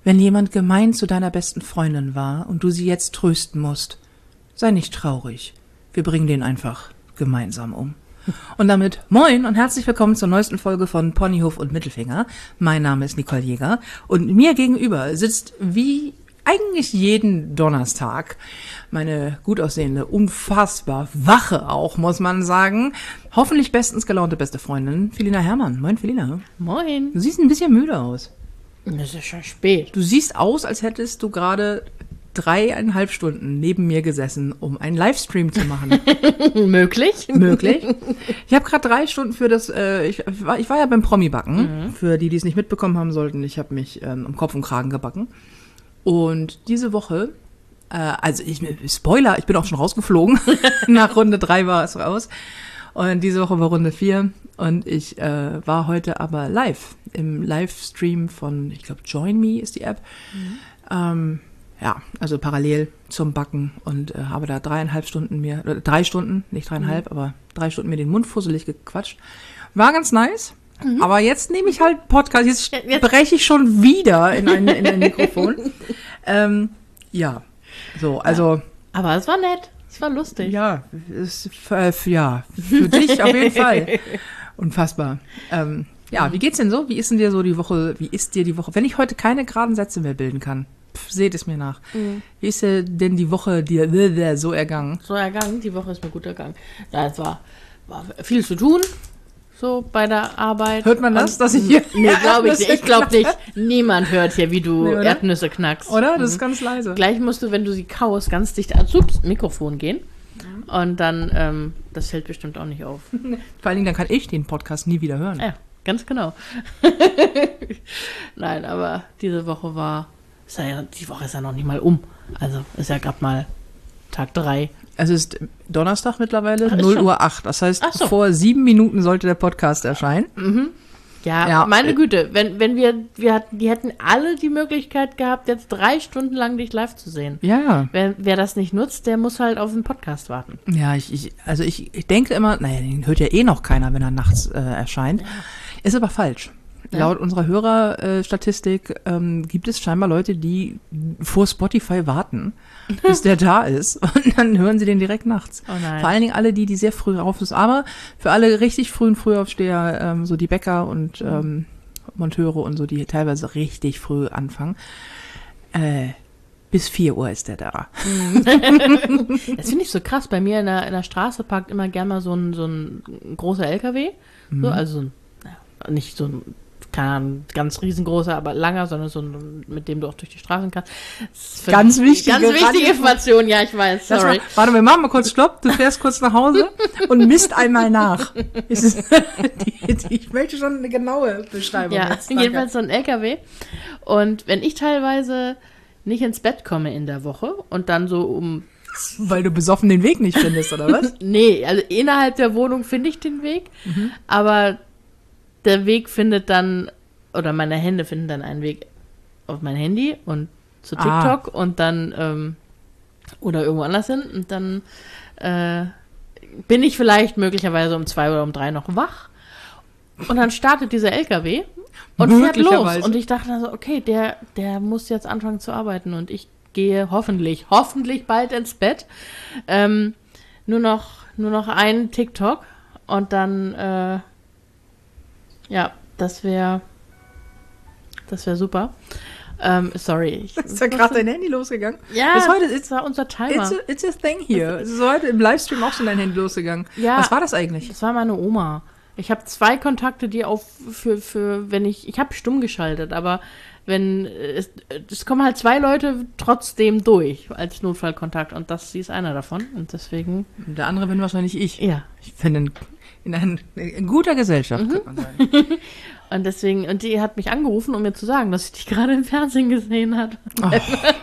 Wenn jemand gemein zu deiner besten Freundin war und du sie jetzt trösten musst, sei nicht traurig. Wir bringen den einfach gemeinsam um. Und damit moin und herzlich willkommen zur neuesten Folge von Ponyhof und Mittelfinger. Mein Name ist Nicole Jäger und mir gegenüber sitzt wie eigentlich jeden Donnerstag meine gut aussehende, unfassbar wache auch, muss man sagen, hoffentlich bestens gelaunte beste Freundin, Felina Herrmann. Moin, Felina. Moin. Du siehst ein bisschen müde aus. Das ist schon spät. Du siehst aus, als hättest du gerade 3,5 Stunden neben mir gesessen, um einen Livestream zu machen. Möglich. Ich habe gerade 3 Stunden für das, ich war ja beim Promi-Backen, für die es nicht mitbekommen haben sollten. Ich habe mich um Kopf und Kragen gebacken. Und diese Woche, Spoiler, ich bin auch schon rausgeflogen. Nach Runde 3 war es raus. Und diese Woche war Runde 4. Und ich war heute aber live, im Livestream von, ich glaube, Join Me ist die App. Also parallel zum Backen und habe da 3,5 Stunden mir, 3 Stunden, nicht 3,5, aber 3 Stunden mir den Mund fusselig gequatscht. War ganz nice. Aber jetzt nehme ich halt Podcast, jetzt breche ich schon wieder in ein Mikrofon. Aber es war nett, es war lustig. Ja, für dich auf jeden Fall. Unfassbar. Wie geht's denn so? Wie ist dir die Woche? Wenn ich heute keine geraden Sätze mehr bilden kann, seht es mir nach. Wie ist denn die Woche dir so ergangen? Die Woche ist mir gut ergangen. Ja, es war viel zu tun. So bei der Arbeit. Hört man das, dass ich hier... Nee, glaube ich nicht. Ich glaube nicht. Niemand hört hier, wie du Erdnüsse knackst. Oder? Das ist ganz leise. Gleich musst du, wenn du sie kaust, ganz dicht ans Mikrofon gehen. Und dann, das fällt bestimmt auch nicht auf. Vor allen Dingen, dann kann ich den Podcast nie wieder hören. Ja, ganz genau. Nein, aber diese Woche die Woche ist ja noch nicht mal um. Also ist ja gerade mal Tag 3. Es ist Donnerstag mittlerweile, 0:08 Uhr. Das heißt, vor 7 Minuten sollte der Podcast erscheinen. Ja, meine Güte, die hätten alle die Möglichkeit gehabt, jetzt 3 Stunden lang dich live zu sehen. Ja. Wer das nicht nutzt, der muss halt auf den Podcast warten. Ja, ich denke immer, den hört ja eh noch keiner, wenn er nachts erscheint. Ja. Ist aber falsch. Ja. Laut unserer Hörerstatistik gibt es scheinbar Leute, die vor Spotify warten, bis der da ist. Und dann hören sie den direkt nachts. Oh nein. Vor allen Dingen alle, die sehr früh rauf sind. Aber für alle richtig Frühaufsteher, so die Bäcker und Monteure und so, die teilweise richtig früh anfangen. Bis 4 Uhr ist der da. Das finde ich so krass. Bei mir in der Straße parkt immer gerne mal so ein großer LKW. So, also nicht so ein ganz riesengroßer, aber langer, sondern so ein, mit dem du auch durch die Straßen kannst. Ganz wichtige Information, ja, ich weiß, sorry. Warte, wir machen mal kurz Stopp, du fährst kurz nach Hause und misst einmal nach. Ich möchte schon eine genaue Beschreibung. Ja, jedenfalls so ein LKW. Und wenn ich teilweise nicht ins Bett komme in der Woche und dann so weil du besoffen den Weg nicht findest, oder was? Nee, also innerhalb der Wohnung finde ich den Weg, aber der Weg findet dann, oder meine Hände finden dann einen Weg auf mein Handy und zu TikTok und dann, oder irgendwo anders hin. Und dann bin ich vielleicht möglicherweise um 2 oder um 3 noch wach. Und dann startet dieser LKW und fährt los. Und ich dachte dann so, okay, der muss jetzt anfangen zu arbeiten. Und ich gehe hoffentlich bald ins Bett. Nur noch ein TikTok und dann... das wäre super. Sorry. Ist ja gerade dein Handy losgegangen? Ja, das war unser Timer. It's a thing here. Es ist heute im Livestream auch schon dein Handy losgegangen. Ja, was war das eigentlich? Das war meine Oma. Ich habe 2 Kontakte, die für wenn ich habe stumm geschaltet, aber wenn es kommen halt 2 Leute trotzdem durch als Notfallkontakt und sie ist einer davon und deswegen. Der andere bin wahrscheinlich ich. Ja. Ich bin in guter Gesellschaft, könnte man sagen. Und deswegen, und die hat mich angerufen, um mir zu sagen, dass sie dich gerade im Fernsehen gesehen hat. Oh.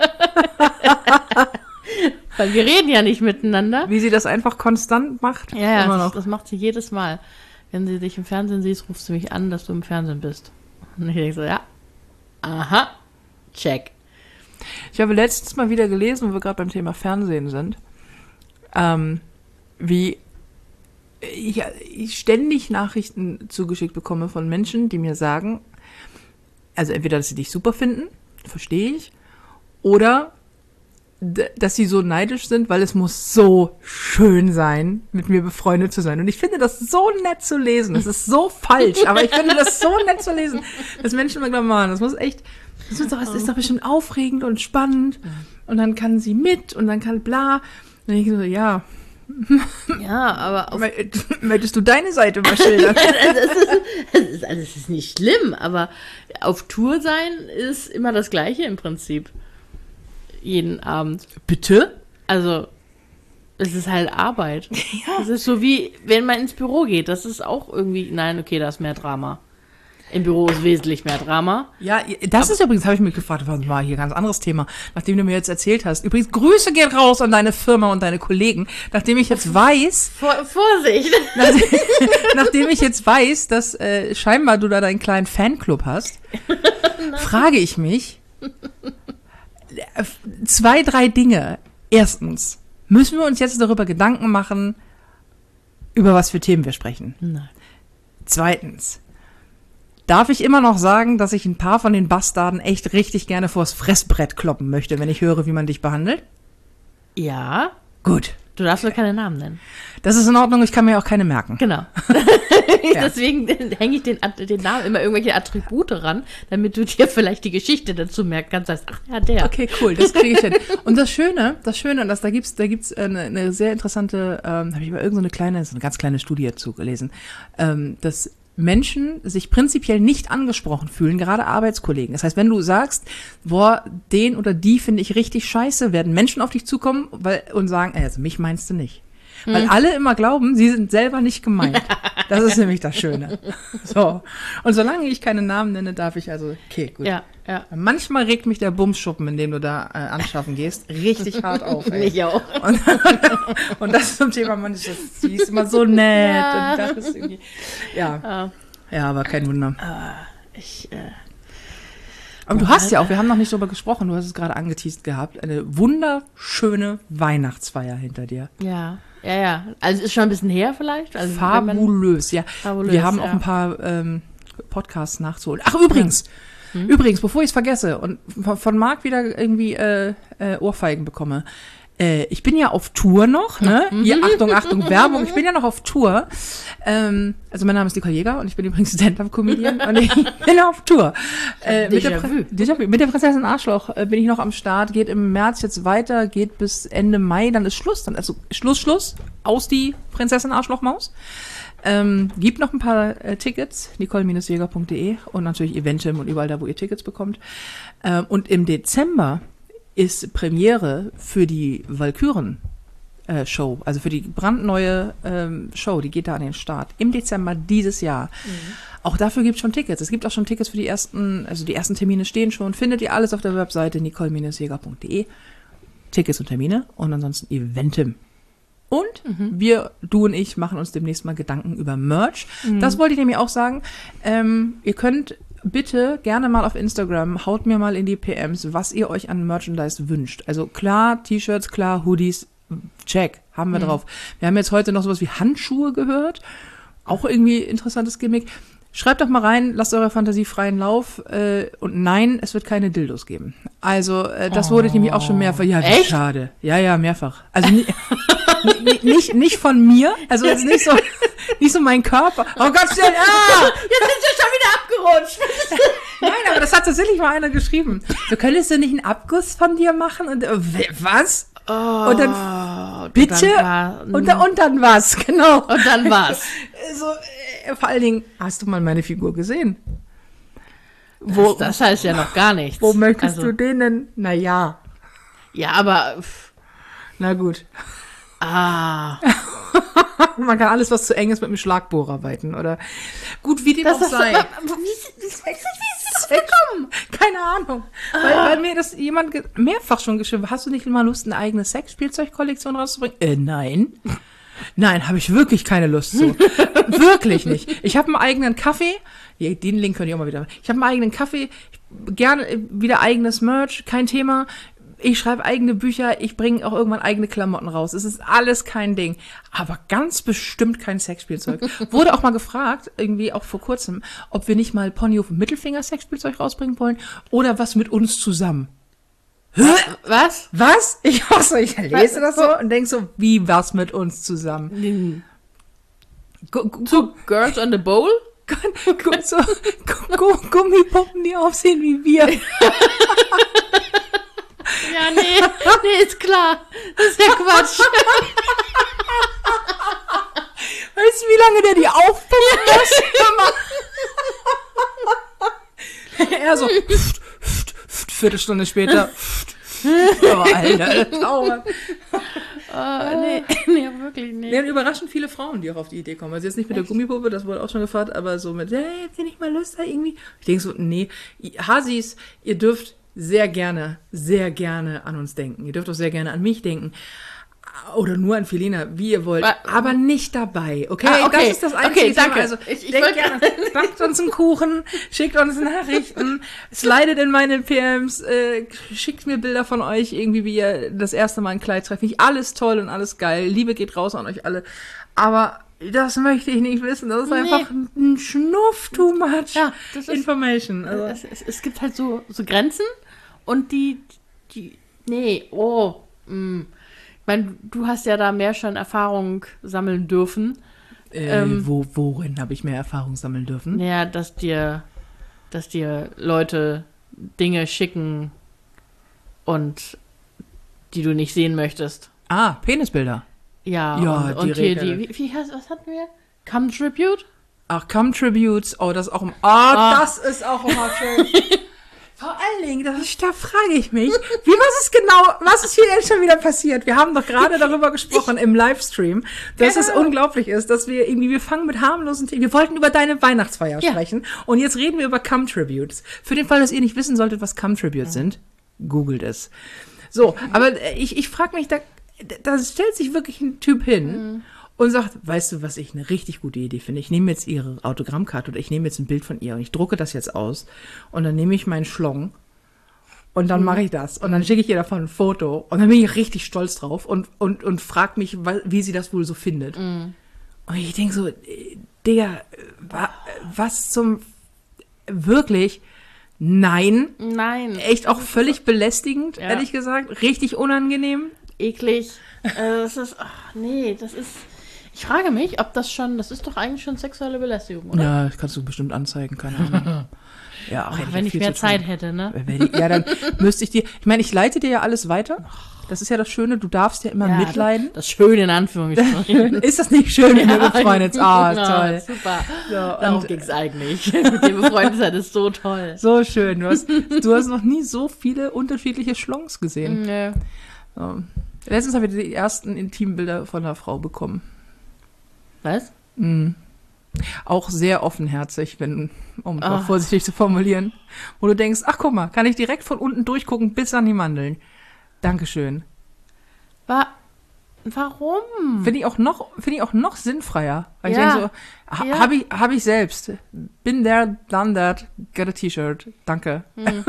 Weil wir reden ja nicht miteinander. Wie sie das einfach konstant macht. Ja, das macht sie jedes Mal. Wenn sie dich im Fernsehen sieht, ruft sie mich an, dass du im Fernsehen bist. Und ich denke so, ja, aha, check. Ich habe letztens mal wieder gelesen, wo wir gerade beim Thema Fernsehen sind, wie ich ständig Nachrichten zugeschickt bekomme von Menschen, die mir sagen, also entweder, dass sie dich super finden, verstehe ich. Oder dass sie so neidisch sind, weil es muss so schön sein, mit mir befreundet zu sein. Und ich finde das so nett zu lesen. Das ist so falsch, aber ich finde das so nett zu lesen, dass Menschen immer glauben, Mann, das ist doch bestimmt aufregend und spannend. Und dann kann sie mit und dann kann bla. Und dann denke ich so, ja. Ja, aber möchtest du deine Seite mal schildern? Es ist nicht schlimm, aber auf Tour sein ist immer das Gleiche im Prinzip. Jeden Abend. Bitte? Also, es ist halt Arbeit. Ja. Es ist so wie, wenn man ins Büro geht. Das ist auch irgendwie, nein, okay, da ist mehr Drama. Im Büro ist wesentlich mehr Drama. Ja, das ist übrigens, habe ich mich gefragt, was war hier ein ganz anderes Thema, nachdem du mir jetzt erzählt hast. Übrigens, Grüße gehen raus an deine Firma und deine Kollegen, nachdem ich jetzt weiß... Vorsicht! Nachdem ich jetzt weiß, dass scheinbar du da deinen kleinen Fanclub hast, frage ich mich... 2, 3 Dinge. Erstens, müssen wir uns jetzt darüber Gedanken machen, über was für Themen wir sprechen? Nein. Zweitens, darf ich immer noch sagen, dass ich ein paar von den Bastarden echt richtig gerne vors Fressbrett kloppen möchte, wenn ich höre, wie man dich behandelt? Ja. Gut. Du darfst nur keine Namen nennen. Das ist in Ordnung, ich kann mir auch keine merken. Genau. Ja. Deswegen hänge ich den Namen immer irgendwelche Attribute ran, damit du dir vielleicht die Geschichte dazu merken kannst. Sagst, ach ja, der. Okay, cool, das kriege ich hin. Und das Schöne, und da gibt's eine sehr interessante, habe ich mal so eine ganz kleine Studie dazu gelesen, dass Menschen sich prinzipiell nicht angesprochen fühlen, gerade Arbeitskollegen. Das heißt, wenn du sagst, boah, den oder die finde ich richtig scheiße, werden Menschen auf dich zukommen und sagen, also mich meinst du nicht. Weil alle immer glauben, sie sind selber nicht gemeint. Das ist nämlich das Schöne. So. Und solange ich keine Namen nenne, darf ich okay, gut. Ja. Manchmal regt mich der Bumsschuppen, in dem du da anschaffen gehst, richtig hart auf. Ey. Ich auch. Und das zum Thema manches, sie ist immer so nett. Ja. Und das ist irgendwie, ja, aber kein Wunder. Aber du hast ja auch, wir haben noch nicht darüber gesprochen, du hast es gerade angeteast gehabt, eine wunderschöne Weihnachtsfeier hinter dir. Ja. Also ist schon ein bisschen her vielleicht. Also Fabulös, ja. Fabulös, wir haben auch ein paar Podcasts nachzuholen. Ach, übrigens, bevor ich es vergesse und von Marc wieder irgendwie Ohrfeigen bekomme. Ich bin ja auf Tour noch, ne? Hier, Achtung, Werbung. Ich bin ja noch auf Tour. Also mein Name ist Nicole Jäger und ich bin übrigens Stand-Up-Comedian und ich bin auf Tour. Mit der Prinzessin Arschloch bin ich noch am Start. Geht im März jetzt weiter, geht bis Ende Mai, dann ist Schluss. Schluss, aus die Prinzessin Arschloch-Maus. Gibt noch ein paar Tickets, nicole-jäger.de und natürlich Eventim und überall da, wo ihr Tickets bekommt. Und im Dezember ist Premiere für die Walküren-Show, also für die brandneue Show, die geht da an den Start. Im Dezember dieses Jahr. Auch dafür gibt es schon Tickets. Es gibt auch schon Tickets für die ersten Termine stehen schon. Findet ihr alles auf der Webseite nicole-jäger.de. Tickets und Termine und ansonsten Eventim. Und du und ich machen uns demnächst mal Gedanken über Merch. Das wollte ich nämlich auch sagen. Ihr könnt bitte gerne mal auf Instagram, haut mir mal in die PMs, was ihr euch an Merchandise wünscht. Also klar, T-Shirts, klar, Hoodies, check, haben wir drauf. Wir haben jetzt heute noch sowas wie Handschuhe gehört. Auch irgendwie interessantes Gimmick. Schreibt doch mal rein, lasst eurer Fantasie freien Lauf. Und nein, es wird keine Dildos geben. Also, das wurde nämlich auch schon mehrfach. Ja, wie echt? Schade. Ja, mehrfach. Also nicht von mir. Also jetzt nicht so mein Körper. Oh Gott, schnell! Jetzt sind wir schon wieder abgerutscht. Nein, aber das hat tatsächlich mal einer geschrieben. So, könntest du nicht einen Abguss von dir machen? Und was? Oh, und dann bitte? Und dann was? Genau. Und dann was? So, vor allen Dingen, hast du mal meine Figur gesehen? Das heißt ja noch gar nichts. Wo möchtest du den denn? Naja. Ja, aber... Na gut. Man kann alles, was zu eng ist, mit einem Schlagbohrer arbeiten, oder? Gut, wie dem auch sei. Wie ist das gekommen? Keine Ahnung. Weil mir das jemand mehrfach schon geschrieben hat. Hast du nicht mal Lust, eine eigene Sexspielzeugkollektion rauszubringen? Nein. Nein, habe ich wirklich keine Lust zu. Wirklich nicht. Ich habe einen eigenen Kaffee. Den Link könnt ihr auch mal wieder. Ich habe einen eigenen Kaffee. Gerne wieder eigenes Merch. Kein Thema. Ich schreibe eigene Bücher, ich bringe auch irgendwann eigene Klamotten raus. Es ist alles kein Ding. Aber ganz bestimmt kein Sexspielzeug. Wurde auch mal gefragt, irgendwie auch vor kurzem, ob wir nicht mal Ponyhof und Mittelfinger Sexspielzeug rausbringen wollen oder was mit uns zusammen. Was? Was? Ich lese das so und denke so, wie was mit uns zusammen? Two Girls on the Bowl? So Gummipuppen, die aussehen wie wir. Ja, nee, ist klar. Das ist ja Quatsch. Weißt du, wie lange der die aufpumpen muss? Er so, Viertelstunde später. Oh, Alter, das dauert. Nee, wirklich nicht. Ja, überraschend viele Frauen, die auch auf die Idee kommen. Also jetzt nicht mit der Gummipuppe, das wurde auch schon gefragt, aber so mit, hey, habt ihr nicht mal Lust da irgendwie? Ich denke so, nee, Hasis, ihr dürft sehr gerne an uns denken. Ihr dürft auch sehr gerne an mich denken. Oder nur an Felina, wie ihr wollt. Aber nicht dabei, okay? Okay. Das ist das Einzige. Okay, danke. Also, denkt gerne, backt uns einen Kuchen, schickt uns Nachrichten, slidet in meine PMs, schickt mir Bilder von euch, irgendwie wie ihr das erste Mal ein Kleid trefft. Nicht alles toll und alles geil. Liebe geht raus an euch alle. Aber das möchte ich nicht wissen. Das ist einfach ein Schnuff too much information. Also. Es gibt halt so Grenzen und die ich meine, du hast ja da mehr schon Erfahrung sammeln dürfen. Worin habe ich mehr Erfahrung sammeln dürfen? Naja, dass dir Leute Dinge schicken und die du nicht sehen möchtest. Penisbilder. Ja, und hier was hatten wir? Come Tribute? Ach, Come Tributes. Oh, das ist auch das ist auch immer schön. Vor allen Dingen, da frage ich mich, was ist hier denn schon wieder passiert? Wir haben doch gerade darüber gesprochen im Livestream, dass es unglaublich ist, dass wir fangen mit harmlosen Themen. Wir wollten über deine Weihnachtsfeier sprechen und jetzt reden wir über Come Tributes. Für den Fall, dass ihr nicht wissen solltet, was Come Tributes sind, googelt es. So, aber ich frage mich, da stellt sich wirklich ein Typ hin und sagt, weißt du, was ich eine richtig gute Idee finde? Ich nehme jetzt ihre Autogrammkarte oder ich nehme jetzt ein Bild von ihr und ich drucke das jetzt aus und dann nehme ich meinen Schlong und dann mache ich das und dann schicke ich ihr davon ein Foto und dann bin ich richtig stolz drauf und frage mich, wie sie das wohl so findet. Und ich denke so, Digga, was zum wirklich? Nein. Echt auch völlig belästigend, ehrlich gesagt. Richtig unangenehm. Eklig. Das ist, ich frage mich, ob das ist doch eigentlich schon sexuelle Belästigung, oder? Ja, das kannst du bestimmt anzeigen, keine Ahnung. Ja, auch wenn ich mehr Zeit hätte, ne? Ja, dann müsste ich ich leite dir ja alles weiter. Das ist ja das Schöne, du darfst ja immer mitleiden. Das Schöne in Anführungsstrichen. Ist das nicht schön, wenn wir befreundet sind? Toll. Super. So, darum ging's eigentlich. Mit dir befreundet sein ist so toll. So schön. Du hast noch nie so viele unterschiedliche Schlongs gesehen. Nee. So. Letztens habe ich die ersten Intimbilder von einer Frau bekommen. Was? Auch sehr offenherzig, um es mal vorsichtig zu formulieren. Wo du denkst, ach guck mal, kann ich direkt von unten durchgucken bis an die Mandeln. Dankeschön. Warum? Finde ich auch noch sinnfreier. Weil ich denke so, hab ich selbst. Been there, done that, get a T-Shirt. Danke.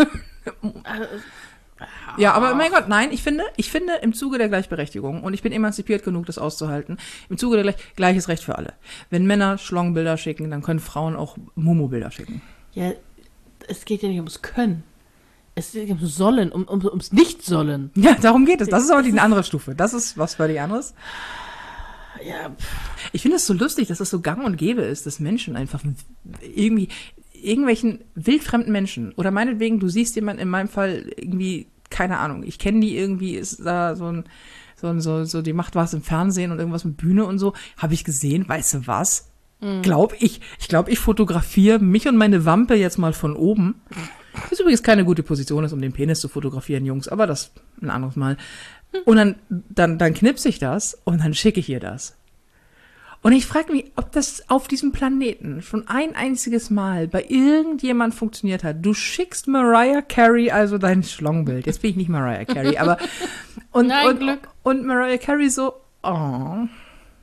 Ja, aber mein Gott, nein, ich finde im Zuge der Gleichberechtigung, und ich bin emanzipiert genug, das auszuhalten, im Zuge der Gleiches Recht für alle. Wenn Männer Schlongbilder schicken, dann können Frauen auch Mumu-Bilder schicken. Ja, es geht ja nicht ums Können. Es geht ums Sollen, ums Nicht-Sollen. Ja, darum geht es. Das ist aber eine andere Stufe. Das ist was völlig anderes. Ja. Ich finde es so lustig, dass es so gang und gäbe ist, dass Menschen einfach irgendwelchen wildfremden Menschen oder meinetwegen, du siehst jemanden, in meinem Fall irgendwie, keine Ahnung, ich kenne die irgendwie, ist da so die macht was im Fernsehen und irgendwas mit Bühne und so, habe ich gesehen, weißt du was? Ich glaube, ich fotografiere mich und meine Wampe jetzt mal von oben. Das übrigens keine gute Position ist, um den Penis zu fotografieren, Jungs, aber das ein anderes Mal. Und dann knipse ich das und dann schicke ich ihr das. Und ich frage mich, ob das auf diesem Planeten schon ein einziges Mal bei irgendjemand funktioniert hat. Du schickst Mariah Carey also dein Schlongbild. Jetzt bin ich nicht Mariah Carey, aber und Mariah Carey so,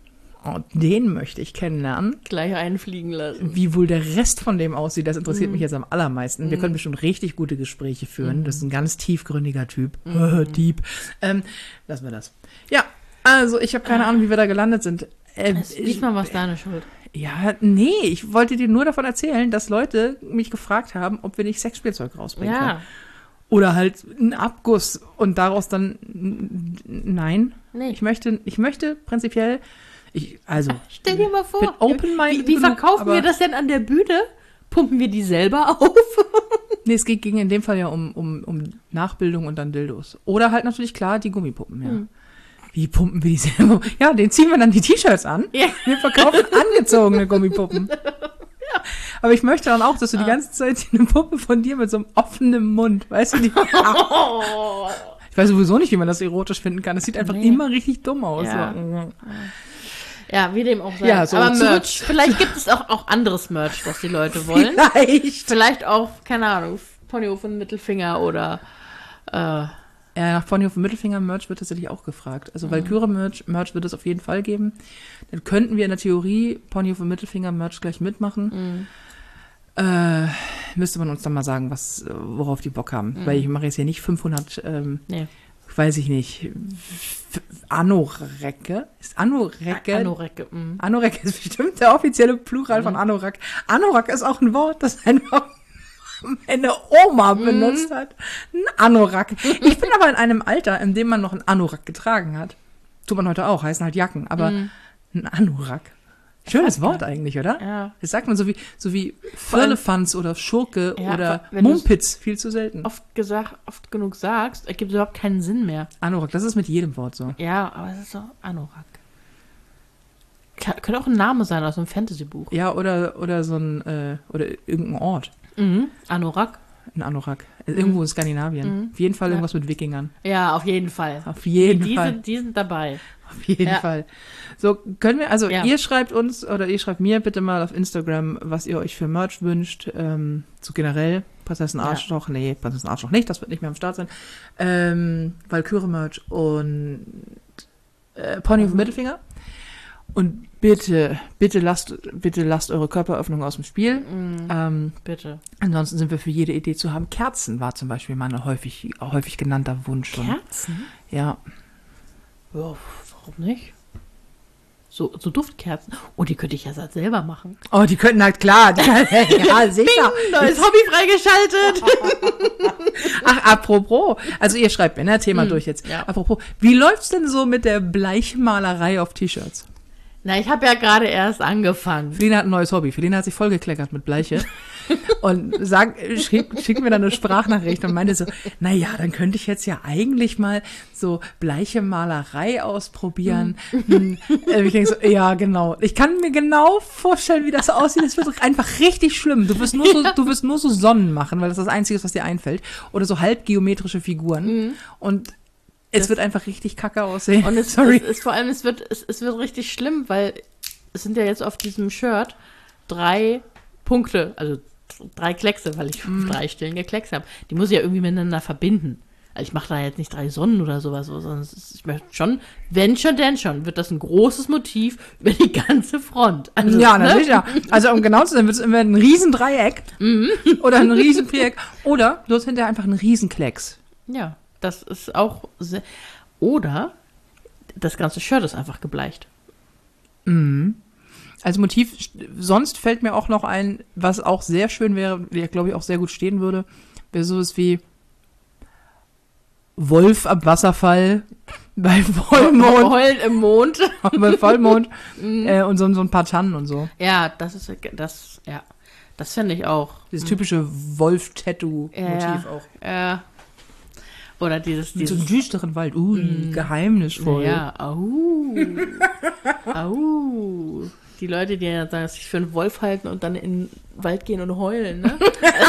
Und den möchte ich kennenlernen. Gleich einfliegen lassen. Wie wohl der Rest von dem aussieht, das interessiert mich jetzt am allermeisten. Wir können bestimmt richtig gute Gespräche führen. Das ist ein ganz tiefgründiger Typ. Dieb. Lassen wir das. Ja, also ich habe keine Ahnung, wie wir da gelandet sind. Diesmal war es deine Schuld. Ja, nee, ich wollte dir nur davon erzählen, dass Leute mich gefragt haben, ob wir nicht Sexspielzeug rausbringen können. Oder halt einen Abguss und daraus dann, nein. Nee. Ich möchte prinzipiell, stell dir mal vor, open-minded wie verkaufen wir das denn an der Bühne? Pumpen wir die selber auf? Nee, es ging in dem Fall ja um Nachbildung und dann Dildos. Oder halt natürlich klar die Gummipuppen, ja. Wie pumpen wir die selber? Ja, den ziehen wir dann die T-Shirts an. Ja. Wir verkaufen angezogene Gummipuppen. Ja. Aber ich möchte dann auch, dass du die ganze Zeit eine Puppe von dir mit so einem offenen Mund, weißt du, ich weiß sowieso nicht, wie man das erotisch finden kann. Das sieht einfach immer richtig dumm aus. Ja. So. Ja, wie dem auch sei. Ja, so aber Merch. Vielleicht gibt es auch anderes Merch, was die Leute wollen. Vielleicht auch, keine Ahnung, Ponyhof und Mittelfinger oder Ja, nach Ponyhof und Mittelfinger Merch wird tatsächlich auch gefragt. Also Valkyrie Merch wird es auf jeden Fall geben. Dann könnten wir in der Theorie Ponyhof und Mittelfinger Merch gleich mitmachen. Müsste man uns dann mal sagen, worauf die Bock haben. Weil ich mache jetzt hier nicht 500, weiß ich nicht, Anorecke. Ist Anorecke? Anorecke. Anorecke ist bestimmt der offizielle Plural von Anorak. Anorak ist auch ein Wort, das einfach meine Oma benutzt hat. Ein Anorak. Ich bin aber in einem Alter, in dem man noch einen Anorak getragen hat. Tut man heute auch, heißen halt Jacken, aber ein Anorak. Schönes Wort eigentlich, oder? Ja. Das sagt man so wie Firlefanz oder Schurke oder wenn Mumpitz, viel zu selten. Oft genug sagst, ergibt überhaupt keinen Sinn mehr. Anorak, das ist mit jedem Wort so. Ja, aber es ist so Anorak. Könnte auch ein Name sein aus einem Fantasy-Buch. Ja, oder so ein, oder irgendein Ort. Anorak. Ein Anorak. Irgendwo in Skandinavien. Auf jeden Fall irgendwas mit Wikingern. Ja, auf jeden Fall. Auf jeden Fall. Die sind dabei. Auf jeden Fall. So, können wir, also ihr schreibt uns oder ihr schreibt mir bitte mal auf Instagram, was ihr euch für Merch wünscht. So generell, Prinzessin Arschloch, nee, Prinzessin Arschloch nicht, das wird nicht mehr am Start sein. Valkyrie Merch und Ponyhof Mittelfinger. Und bitte lasst eure Körperöffnung aus dem Spiel. Bitte. Ansonsten sind wir für jede Idee zu haben. Kerzen war zum Beispiel mal ein häufig genannter Wunsch. Kerzen? Ja. Ja, warum nicht? So Duftkerzen. Oh, die könnte ich ja selber machen. Oh, die könnten halt, klar. Ja, sicher. Bing, neues Hobby freigeschaltet. Ach, apropos. Also ihr schreibt mir, ne, Thema durch jetzt. Ja. Apropos, wie läuft's denn so mit der Bleichmalerei auf T-Shirts? Na, ich habe ja gerade erst angefangen. Felina hat ein neues Hobby. Felina hat sich vollgekleckert mit Bleiche und schickt mir dann eine Sprachnachricht und meinte so, naja, dann könnte ich jetzt ja eigentlich mal so bleiche Malerei ausprobieren. Ich denke so, ja, genau. Ich kann mir genau vorstellen, wie das aussieht. Es wird einfach richtig schlimm. Du wirst nur so Sonnen machen, weil das das Einzige ist, was dir einfällt. Oder so halbgeometrische Figuren. Und es wird einfach richtig kacke aussehen. Und es ist vor allem, es wird richtig schlimm, weil es sind ja jetzt auf diesem Shirt 3 Punkte, also 3 Kleckse, weil ich 3 Stellen gekleckst habe. Die muss ich ja irgendwie miteinander verbinden. Also ich mache da jetzt nicht 3 Sonnen oder sowas, sondern ich möchte schon, wenn schon, denn schon, wird das ein großes Motiv über die ganze Front. Also, ja, natürlich, ja. Also um genau zu sein, wird es immer ein Riesendreieck oder ein Riesenviereck oder du hast hinterher einfach einen Riesenklecks. Ja. Das ist auch sehr. Oder das ganze Shirt ist einfach gebleicht. Als Motiv, sonst fällt mir auch noch ein, was auch sehr schön wäre, der glaube ich auch sehr gut stehen würde, wäre sowas wie Wolf am Wasserfall bei Vollmond. Heulen im Mond. Bei Vollmond. Und so ein paar Tannen und so. Ja, das finde ich auch. Dieses typische Wolf-Tattoo-Motiv auch. Ja. Oder dieses mit so einem düsteren Wald. Geheimnisvoll. Ja, Die Leute, die ja sagen, sich für einen Wolf halten und dann in den Wald gehen und heulen, ne?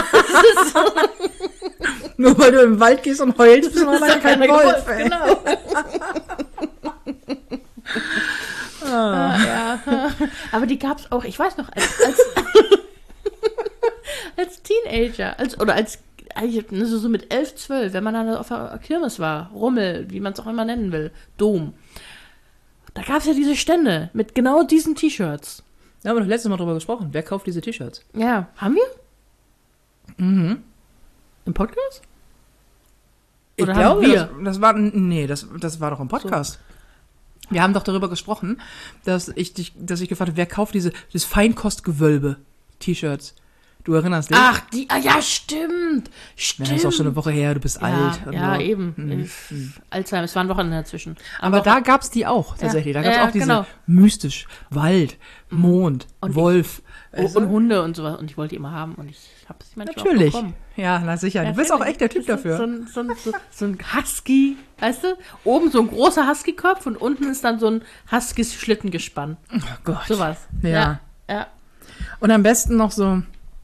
Nur weil du im Wald gehst und heulst, bist du noch lange kein Wolf. Genau. Ja. Aber die gab's auch, ich weiß noch, als Teenager, als so mit 11, 12, wenn man dann auf der Kirmes war, Rummel, wie man es auch immer nennen will, Dom. Da gab es ja diese Stände mit genau diesen T-Shirts. Da haben wir doch letztes Mal drüber gesprochen. Wer kauft diese T-Shirts? Ja, haben wir? Mhm. Im Podcast? Ich Oder glaube, haben wir? das war doch im Podcast. Wir haben doch darüber gesprochen, dass ich gefragt habe, wer kauft dieses Feinkostgewölbe-T-Shirts? Du erinnerst dich? Ach, ja, stimmt. Ja, das ist auch schon eine Woche her, du bist alt. Ja, so. eben. Alzheimer, es waren Wochen dazwischen. Aber da gab's die auch, tatsächlich. Da gab's auch diese genau. mystisch, Wald, Mond, Und Wolf. Und Hunde und sowas. Und ich wollte die immer haben und ich habe sie manchmal Natürlich. auch bekommen. Ja, na sicher. Du bist auch echt der Typ Das ist dafür. So ein Husky, weißt du? Oben so ein großer Husky-Kopf und unten ist dann so ein Husky-Schlittengespann. Oh Gott. Sowas. Ja. Ja. Und am besten noch so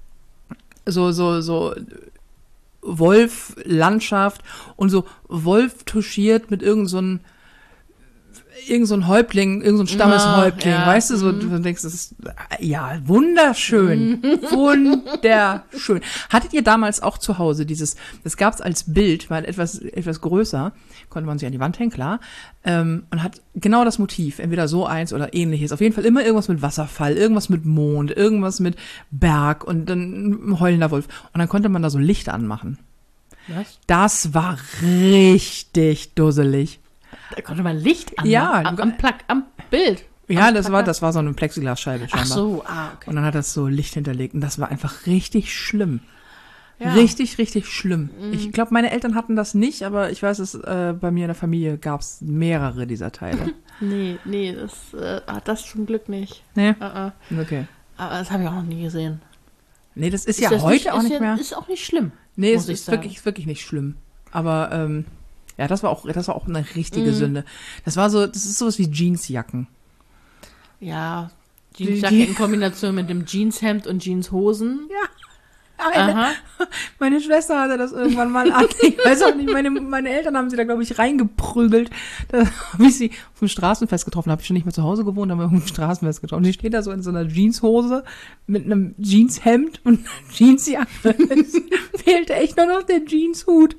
Wolf-Landschaft und so Wolf touchiert mit irgend so ein Häuptling, irgend so ein Stammeshäuptling, Ja. weißt du, so, du denkst, das ist, ja, wunderschön, wunderschön. Hattet ihr damals auch zu Hause das gab's als Bild, weil etwas größer, konnte man sich an die Wand hängen, klar, und hat genau das Motiv, entweder so eins oder ähnliches, auf jeden Fall immer irgendwas mit Wasserfall, irgendwas mit Mond, irgendwas mit Berg und dann ein heulender Wolf. Und dann konnte man da so Licht anmachen. Was? Das war richtig dusselig. Da konnte man Licht anmachen. Ja, am Bild. Ja, Am das Plakat. war so eine Plexiglasscheibe scheinbar. Ach so, okay. Und dann hat das so Licht hinterlegt und das war einfach richtig schlimm. Ja. Richtig, richtig schlimm. Ich glaube, meine Eltern hatten das nicht, aber ich weiß, dass bei mir in der Familie gab es mehrere dieser Teile. Nee, das hat das zum Glück nicht. Nee? Uh-uh. Okay. Aber das habe ich auch noch nie gesehen. Nee, das ist Ist ja das heute auch nicht mehr. Ist auch nicht schlimm. Nee, muss es ich ist sagen. wirklich nicht schlimm. Aber ja, das war auch eine richtige Sünde. Das ist sowas wie Jeansjacken. Ja, Jeansjacke in Kombination mit dem Jeanshemd und Jeanshosen. Ja. Aha. Meine Schwester hatte das irgendwann mal an. Ich weiß auch nicht, meine Eltern haben sie da, glaube ich, reingeprügelt. Da habe ich sie auf dem Straßenfest getroffen. Habe ich schon nicht mehr zu Hause gewohnt, haben wir auf dem Straßenfest getroffen. Die steht da so in so einer Jeanshose mit einem Jeanshemd und einer Jeansjacke. Es fehlte echt nur noch der Jeanshut.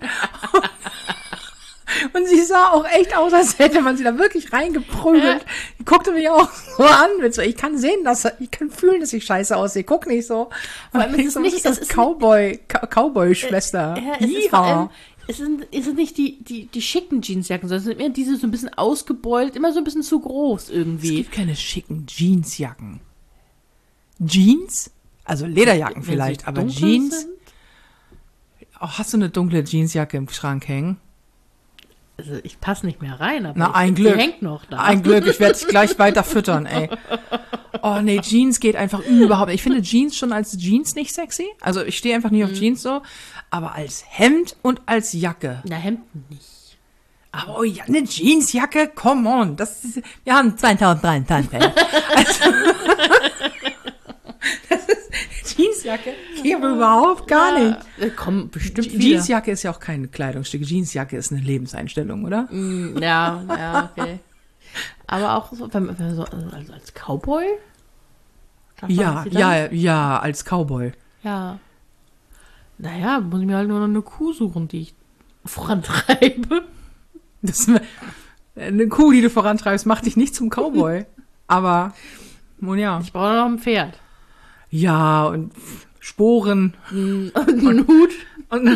Und sie sah auch echt aus, als hätte man sie da wirklich reingeprügelt. Die guckte mich auch so an. Mit so, ich kann fühlen, dass ich scheiße aussehe. Guck nicht so. Vor allem ist es nicht, das Cowboy-Schwester. Ja, es sind nicht die schicken Jeansjacken, sondern es sind immer diese so ein bisschen ausgebeult, immer so ein bisschen zu groß Es irgendwie. gibt keine schicken Jeansjacken. Jeans? Also Lederjacken Wenn vielleicht, sie aber dunkel Jeans? sind? Oh, hast du eine dunkle Jeansjacke im Schrank hängen? Also ich passe nicht mehr rein, aber Na, ein Glück. die hängt noch da. Ein Glück, ich werde dich gleich weiter füttern, ey. Oh nee, Jeans geht einfach überhaupt nicht. Ich finde Jeans schon als Jeans nicht sexy. Also ich stehe einfach nicht auf Jeans so. Aber als Hemd und als Jacke. Na, Hemden nicht. Aber oh ja, eine Jeansjacke, come on. Wir haben 2023. Also, Jeansjacke geht aber überhaupt gar nicht. Kommen bestimmt viele. Jeansjacke ist ja auch kein Kleidungsstück. Jeansjacke ist eine Lebenseinstellung, oder? Ja, okay. Aber auch so, wenn man so also als Cowboy? Darf man Ja, sie dann? ja, als Cowboy. Ja. Naja, muss ich mir halt nur noch eine Kuh suchen, die ich vorantreibe. Eine Kuh, die du vorantreibst, macht dich nicht zum Cowboy. Aber, nun ja. Ich brauche noch ein Pferd. Ja, und Sporen. Und einen Hut. Und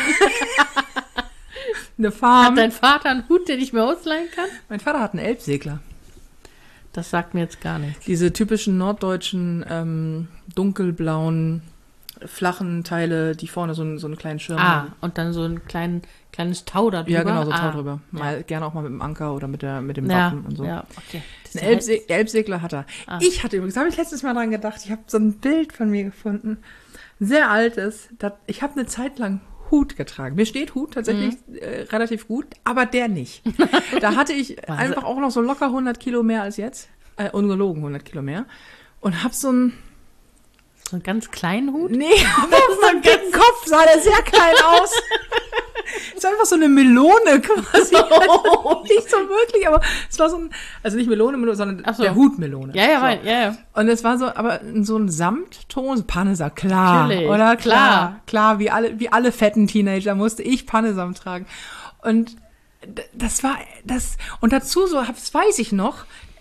eine Farm. Hat dein Vater einen Hut, den ich mir ausleihen kann? Mein Vater hat einen Elbsegler. Das sagt mir jetzt gar nichts. Diese typischen norddeutschen, dunkelblauen, flachen Teile, die vorne so einen kleinen Schirm haben. Und dann so ein kleines Tau da drüber. Ja, genau, so Tau drüber. Ja. Gerne auch mal mit dem Anker oder mit dem Wappen und so. Ja, okay. Ein Elbsegler hat er. Ich hatte übrigens, da habe ich letztes Mal dran gedacht, ich habe so ein Bild von mir gefunden, sehr altes. Ich habe eine Zeit lang Hut getragen. Mir steht Hut tatsächlich relativ gut, aber der nicht. Da hatte ich einfach auch noch so locker 100 Kilo mehr als jetzt. Ungelogen 100 Kilo mehr. Und habe so einen ganz kleinen Hut? Nee, aber auf meinem dicken Kopf sah der sehr klein aus. Es war einfach so eine Melone quasi. Also nicht so wirklich, aber es war so ein, also nicht Melone, sondern so. der Hutmelone. Ja. Und es war so, aber in so ein Samtton, Pannesamt, klar, Natürlich, oder? Klar, wie alle fetten Teenager musste ich Pannesamt tragen. Und das war, und dazu so, das weiß ich noch,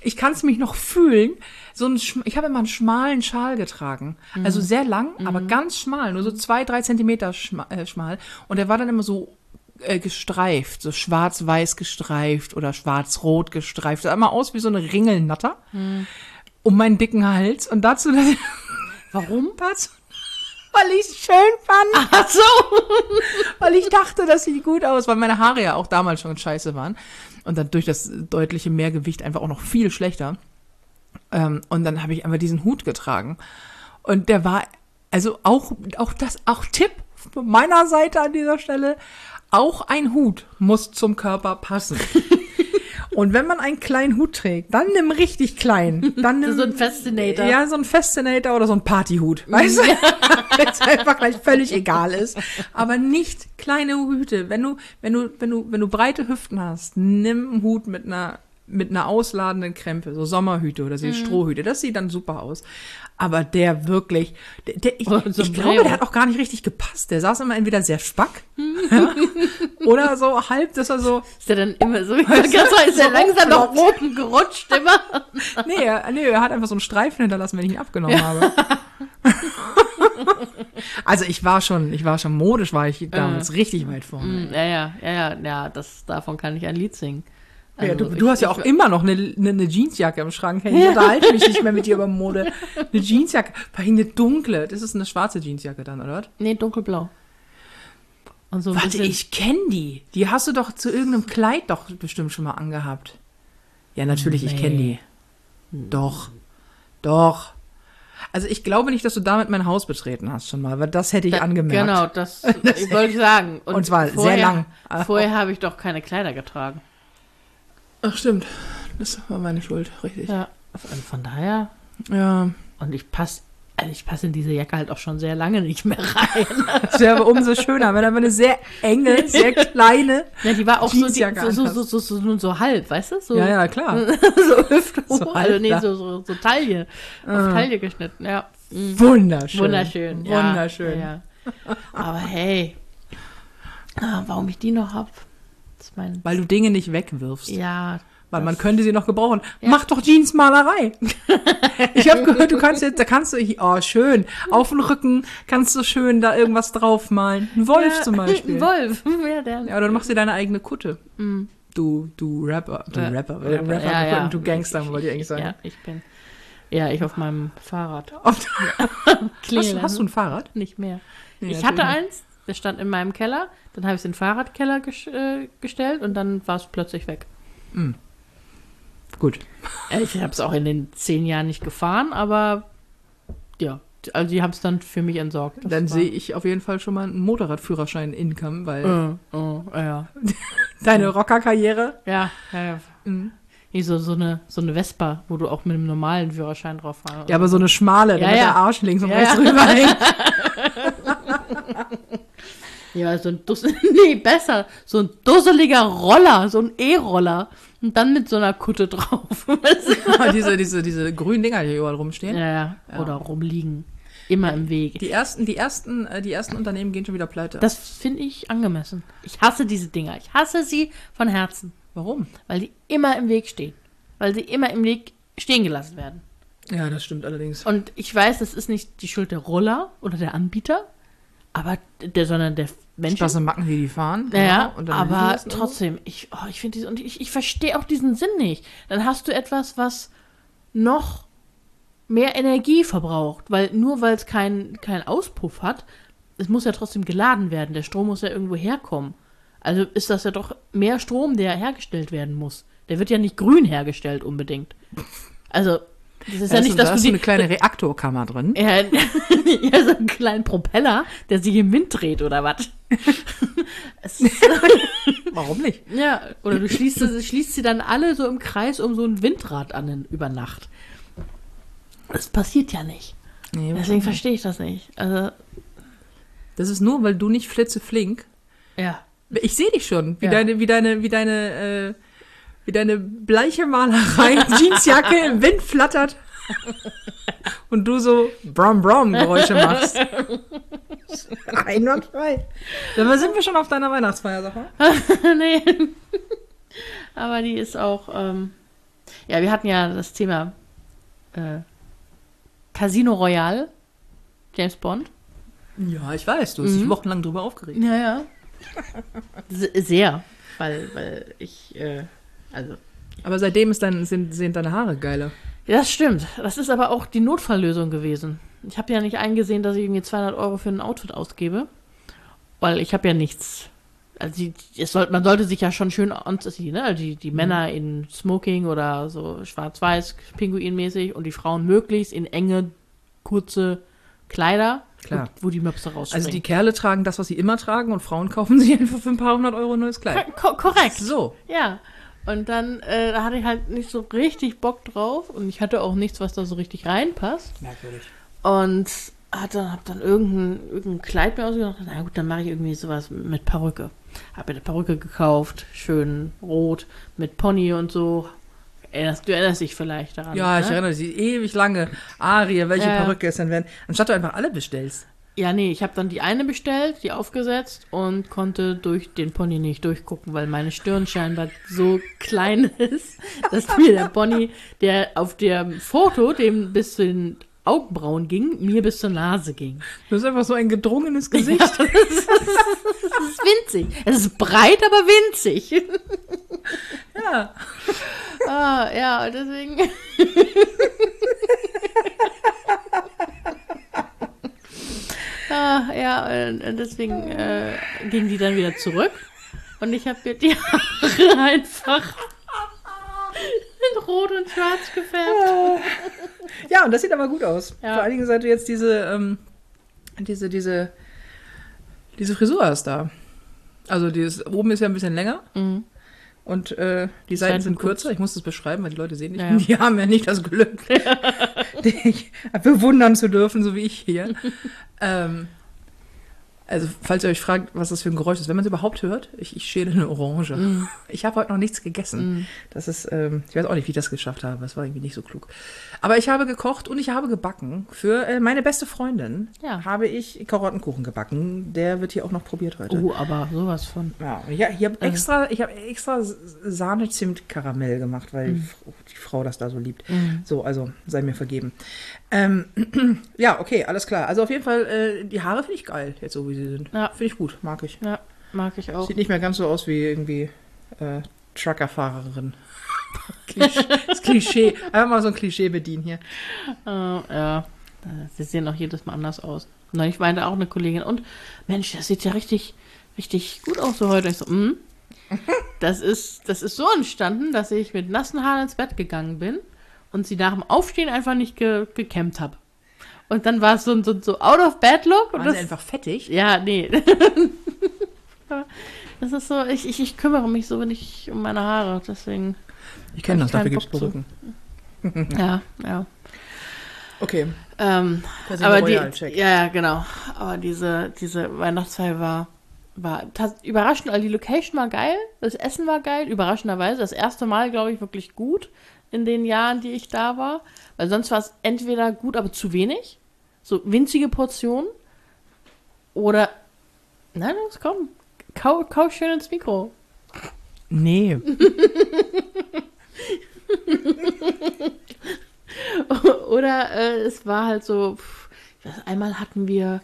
ich kann es mich noch fühlen. Ich habe immer einen schmalen Schal getragen. Also sehr lang, aber ganz schmal. Nur so 2-3 Zentimeter schmal. Und der war dann immer so gestreift. So schwarz-weiß gestreift oder schwarz-rot gestreift. Sah immer aus wie so eine Ringelnatter. Um meinen dicken Hals. Und dazu... Warum? Dazu... Weil ich es schön fand. Ach so. Weil ich dachte, das sieht gut aus, weil meine Haare ja auch damals schon scheiße waren. Und dann durch das deutliche Mehrgewicht einfach auch noch viel schlechter. Und dann habe ich einfach diesen Hut getragen. Und der war, also auch Tipp von meiner Seite an dieser Stelle, auch ein Hut muss zum Körper passen. Und wenn man einen kleinen Hut trägt, dann nimm richtig klein. Dann nimm, so ein Fascinator. Ja, so ein Fascinator oder so ein Partyhut. Weißt du? Wenn es einfach gleich völlig egal ist. Aber nicht kleine Hüte. Wenn du breite Hüften hast, nimm einen Hut mit einer ausladenden Krempe, so Sommerhüte oder so Strohhüte. Das sieht dann super aus. Aber der wirklich, ich glaube, der hat auch gar nicht richtig gepasst. Der saß immer entweder sehr spack oder so halb, dass er so... Ist der dann immer so, ist der langsam nach oben gerutscht immer? Nee, er hat einfach so einen Streifen hinterlassen, wenn ich ihn abgenommen habe. Also modisch war ich damals richtig weit vorne. Ja, davon kann ich ein Lied singen. Also ja, du hast ja auch immer noch eine Jeansjacke im Schrank. Hey, ich unterhalte mich nicht mehr mit dir über Mode. Eine Jeansjacke, eine dunkle. Das ist eine schwarze Jeansjacke dann, oder? Nee, dunkelblau. Und so Warte, ich kenne die. Die hast du doch zu irgendeinem Kleid doch bestimmt schon mal angehabt. Ja, natürlich, ich kenne die. Doch. Also ich glaube nicht, dass du damit mein Haus betreten hast schon mal, weil das hätte ich angemerkt. Genau, das wollte ich sagen. Und zwar sehr lang. Vorher habe ich doch keine Kleider getragen. Ach stimmt, das war meine Schuld, richtig. Ja, von daher. Ja. Und ich passe in diese Jacke halt auch schon sehr lange nicht mehr rein. Das wäre aber umso schöner, wenn aber eine sehr enge, sehr kleine ja, die war auch Jeansjacke so halb, weißt du? So, ja, klar. so Hüfte hoch, So also nee, halb, so Taille. Auf Taille geschnitten, ja. Wunderschön. Wunderschön, ja. Wunderschön. Ja. Aber hey, warum ich die noch hab, weil du Dinge nicht wegwirfst. Ja. Weil man könnte sie noch gebrauchen. Ja. Mach doch Jeansmalerei. Ich habe gehört, oh schön, auf den Rücken kannst du schön da irgendwas draufmalen. Ein Wolf zum Beispiel. Ein Wolf, ja, der. Ja, oder du machst dir deine eigene Kutte. Du Rapper, du Gangster, wollte ich eigentlich sagen. Ja, ich auf meinem Fahrrad. Hast du ein Fahrrad? Nicht mehr. Nee, ich hatte eins, der stand in meinem Keller, dann habe ich es in den Fahrradkeller gestellt und dann war es plötzlich weg. Gut. Ich habe es auch in den 10 Jahren nicht gefahren, aber ja, also die haben es dann für mich entsorgt. Dann sehe ich auf jeden Fall schon mal einen Motorradführerschein-Income, weil ja. Deine Rockerkarriere. Ja. Wie so eine Vespa, wo du auch mit einem normalen Führerschein drauf fahrst. Ja, aber so eine schmale, damit der Arsch links und rechts Ja. rüberhängt. Ja, so ein dusseliger Roller, so ein E-Roller. Und dann mit so einer Kutte drauf. diese grünen Dinger, die überall rumstehen. Ja. Oder rumliegen. Immer im Weg. Die ersten Unternehmen gehen schon wieder pleite. Das finde ich angemessen. Ich hasse diese Dinger. Ich hasse sie von Herzen. Warum? Weil die immer im Weg stehen. Weil sie immer im Weg stehen gelassen werden. Ja, das stimmt allerdings. Und ich weiß, das ist nicht die Schuld der Roller oder der Anbieter, sondern der Menschen. Spaß und Macken, die fahren. Ja, und dann aber trotzdem, ich finde diese, und ich verstehe auch diesen Sinn nicht. Dann hast du etwas, was noch mehr Energie verbraucht, weil es keinen Auspuff hat, es muss ja trotzdem geladen werden, der Strom muss ja irgendwo herkommen. Also ist das ja doch mehr Strom, der hergestellt werden muss. Der wird ja nicht grün hergestellt unbedingt. Also das ist ja nicht, dass du eine kleine Reaktorkammer drin. Ja, so einen kleinen Propeller, der sich im Wind dreht, oder was? Warum nicht? Ja, oder du schließt sie dann alle so im Kreis um so ein Windrad an über Nacht. Das passiert ja nicht. Nee, deswegen verstehe ich das nicht. Also, das ist nur, weil du nicht flitzeflink. Ja. Ich sehe dich schon, wie deine bleiche Malerei, Jeansjacke im Wind flattert und du so Brom-Brom-Geräusche machst. Einwandfrei. Dabei sind wir schon auf deiner Weihnachtsfeier, sag mal. Nee. Aber die ist auch, Ja, wir hatten ja das Thema Casino Royale, James Bond. Ja, ich weiß, du hast dich wochenlang drüber aufgeregt. Ja, ja. Sehr, weil ich, Aber seitdem sind deine Haare geiler. Ja, das stimmt. Das ist aber auch die Notfalllösung gewesen. Ich habe ja nicht eingesehen, dass ich irgendwie 200 Euro für ein Outfit ausgebe, weil ich habe ja nichts. Also man sollte sich ja schon schön anziehen, ne? Also die Männer in Smoking oder so schwarz-weiß, pinguinmäßig und die Frauen möglichst in enge, kurze Kleider, Klar. wo die Möpse rausspringen. Also die Kerle tragen das, was sie immer tragen und Frauen kaufen sich einfach für ein paar hundert Euro ein neues Kleid. Korrekt. So. Ja. Und dann da hatte ich halt nicht so richtig Bock drauf und ich hatte auch nichts, was da so richtig reinpasst. Merkwürdig. Und hab dann irgendein Kleid mir ausgedacht. Na gut, dann mache ich irgendwie sowas mit Perücke. Hab mir eine Perücke gekauft, schön rot, mit Pony und so. Du erinnerst dich vielleicht daran. Ja, ich ne? erinnere mich, ewig lange. Arie, welche Perücke es denn werden? Anstatt du einfach alle bestellst. Ja, nee, ich habe dann die eine bestellt, die aufgesetzt und konnte durch den Pony nicht durchgucken, weil meine Stirn scheinbar so klein ist, dass mir der Pony, der auf dem Foto, dem bis zu den Augenbrauen ging, mir bis zur Nase ging. Du hast einfach so ein gedrungenes Gesicht. Ja, das ist winzig. Es ist breit, aber winzig. Ja. Ja, deswegen. Deswegen ging die dann wieder zurück. Und ich habe mir die Haare einfach in Rot und Schwarz gefärbt. Ja, und das sieht aber gut aus. Ja. Vor allen Dingen, seit du jetzt diese Frisur hast da. Also oben ist ja ein bisschen länger. Mhm. Und die Seiten sind kürzer. Ich muss das beschreiben, weil die Leute sehen nicht. Ja. Die haben ja nicht das Glück, dich bewundern zu dürfen, so wie ich hier. Also, falls ihr euch fragt, was das für ein Geräusch ist, wenn man es überhaupt hört, ich schäle eine Orange. Mm. Ich habe heute noch nichts gegessen. Mm. Das ist, ich weiß auch nicht, wie ich das geschafft habe. Das war irgendwie nicht so klug. Aber ich habe gekocht und ich habe gebacken. Für meine beste Freundin habe ich Karottenkuchen gebacken. Der wird hier auch noch probiert heute. Oh, aber sowas von. Ja, ich habe extra Sahne-Zimt-Karamell gemacht, weil die Frau das da so liebt. So, also sei mir vergeben. Ja, okay, alles klar. Also auf jeden Fall, die Haare finde ich geil, jetzt so wie sie sind. Ja. Finde ich gut, mag ich. Ja, mag ich auch. Sieht nicht mehr ganz so aus wie irgendwie Truckerfahrerin. Das Klischee. Einfach mal so ein Klischee bedienen hier. Ja, sie sehen auch jedes Mal anders aus. Na, ich meinte auch eine Kollegin, und Mensch, das sieht ja richtig, richtig gut aus so heute. Ich so, Das ist so entstanden, dass ich mit nassen Haaren ins Bett gegangen bin und sie nach dem Aufstehen einfach nicht gekämmt habe. Und dann war es so Out-of-Bed-Look. Waren sie einfach fettig? Ja, nee. Das ist so, ich kümmere mich so nicht um meine Haare, deswegen. Ich kenne das, dafür gibt es Perücken. Ja. Okay. Aber ja, genau. Aber diese Weihnachtsfeier war überraschend. Also die Location war geil, das Essen war geil, überraschenderweise. Das erste Mal, glaube ich, wirklich gut in den Jahren, die ich da war. Weil sonst war es entweder gut, aber zu wenig. So winzige Portionen. Oder, nein, komm, kau schön ins Mikro. Nee. Oder es war halt so, ich weiß, einmal hatten wir,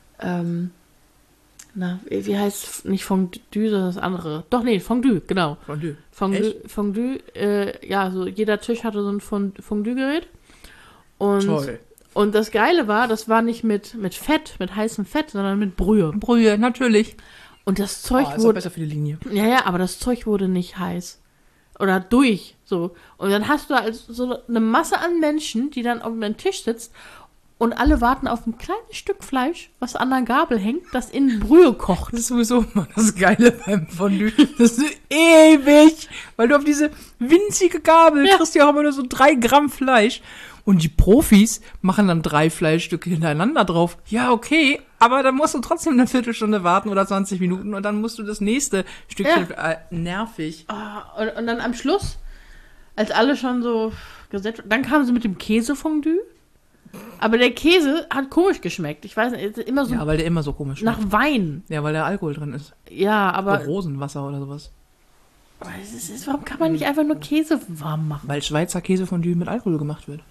wie heißt nicht Fondue, sondern das andere. Doch, nee, Fondue, genau. Fondue, ja, so jeder Tisch hatte so ein Fondue-Gerät. Toll. Und das Geile war, das war nicht mit Fett, mit heißem Fett, sondern mit Brühe. Brühe, natürlich. Und das Zeug ist auch besser für die Linie. Ja, aber das Zeug wurde nicht heiß. Oder durch, so. Und dann hast du also so eine Masse an Menschen, die dann auf einem Tisch sitzt und alle warten auf ein kleines Stück Fleisch, was an der Gabel hängt, das in Brühe kocht. Das ist sowieso immer das Geile beim Fondue. Das ist ewig, weil du auf diese winzige Gabel kriegst ja auch immer nur so 3 Gramm Fleisch. Und die Profis machen dann 3 Fleischstücke hintereinander drauf. Ja, okay, aber dann musst du trotzdem eine Viertelstunde warten oder 20 Minuten und dann musst du das nächste Stückchen... nervig. Und dann am Schluss, als alle schon so gesetzt, dann kamen sie mit dem Käsefondue. Aber der Käse hat komisch geschmeckt. Ich weiß nicht, immer so... Ja, weil der immer so komisch nach schmeckt. Wein. Ja, weil da Alkohol drin ist. Ja, aber... Oder Rosenwasser oder sowas. Aber warum kann man nicht einfach nur Käse warm machen? Weil Schweizer Käsefondue mit Alkohol gemacht wird.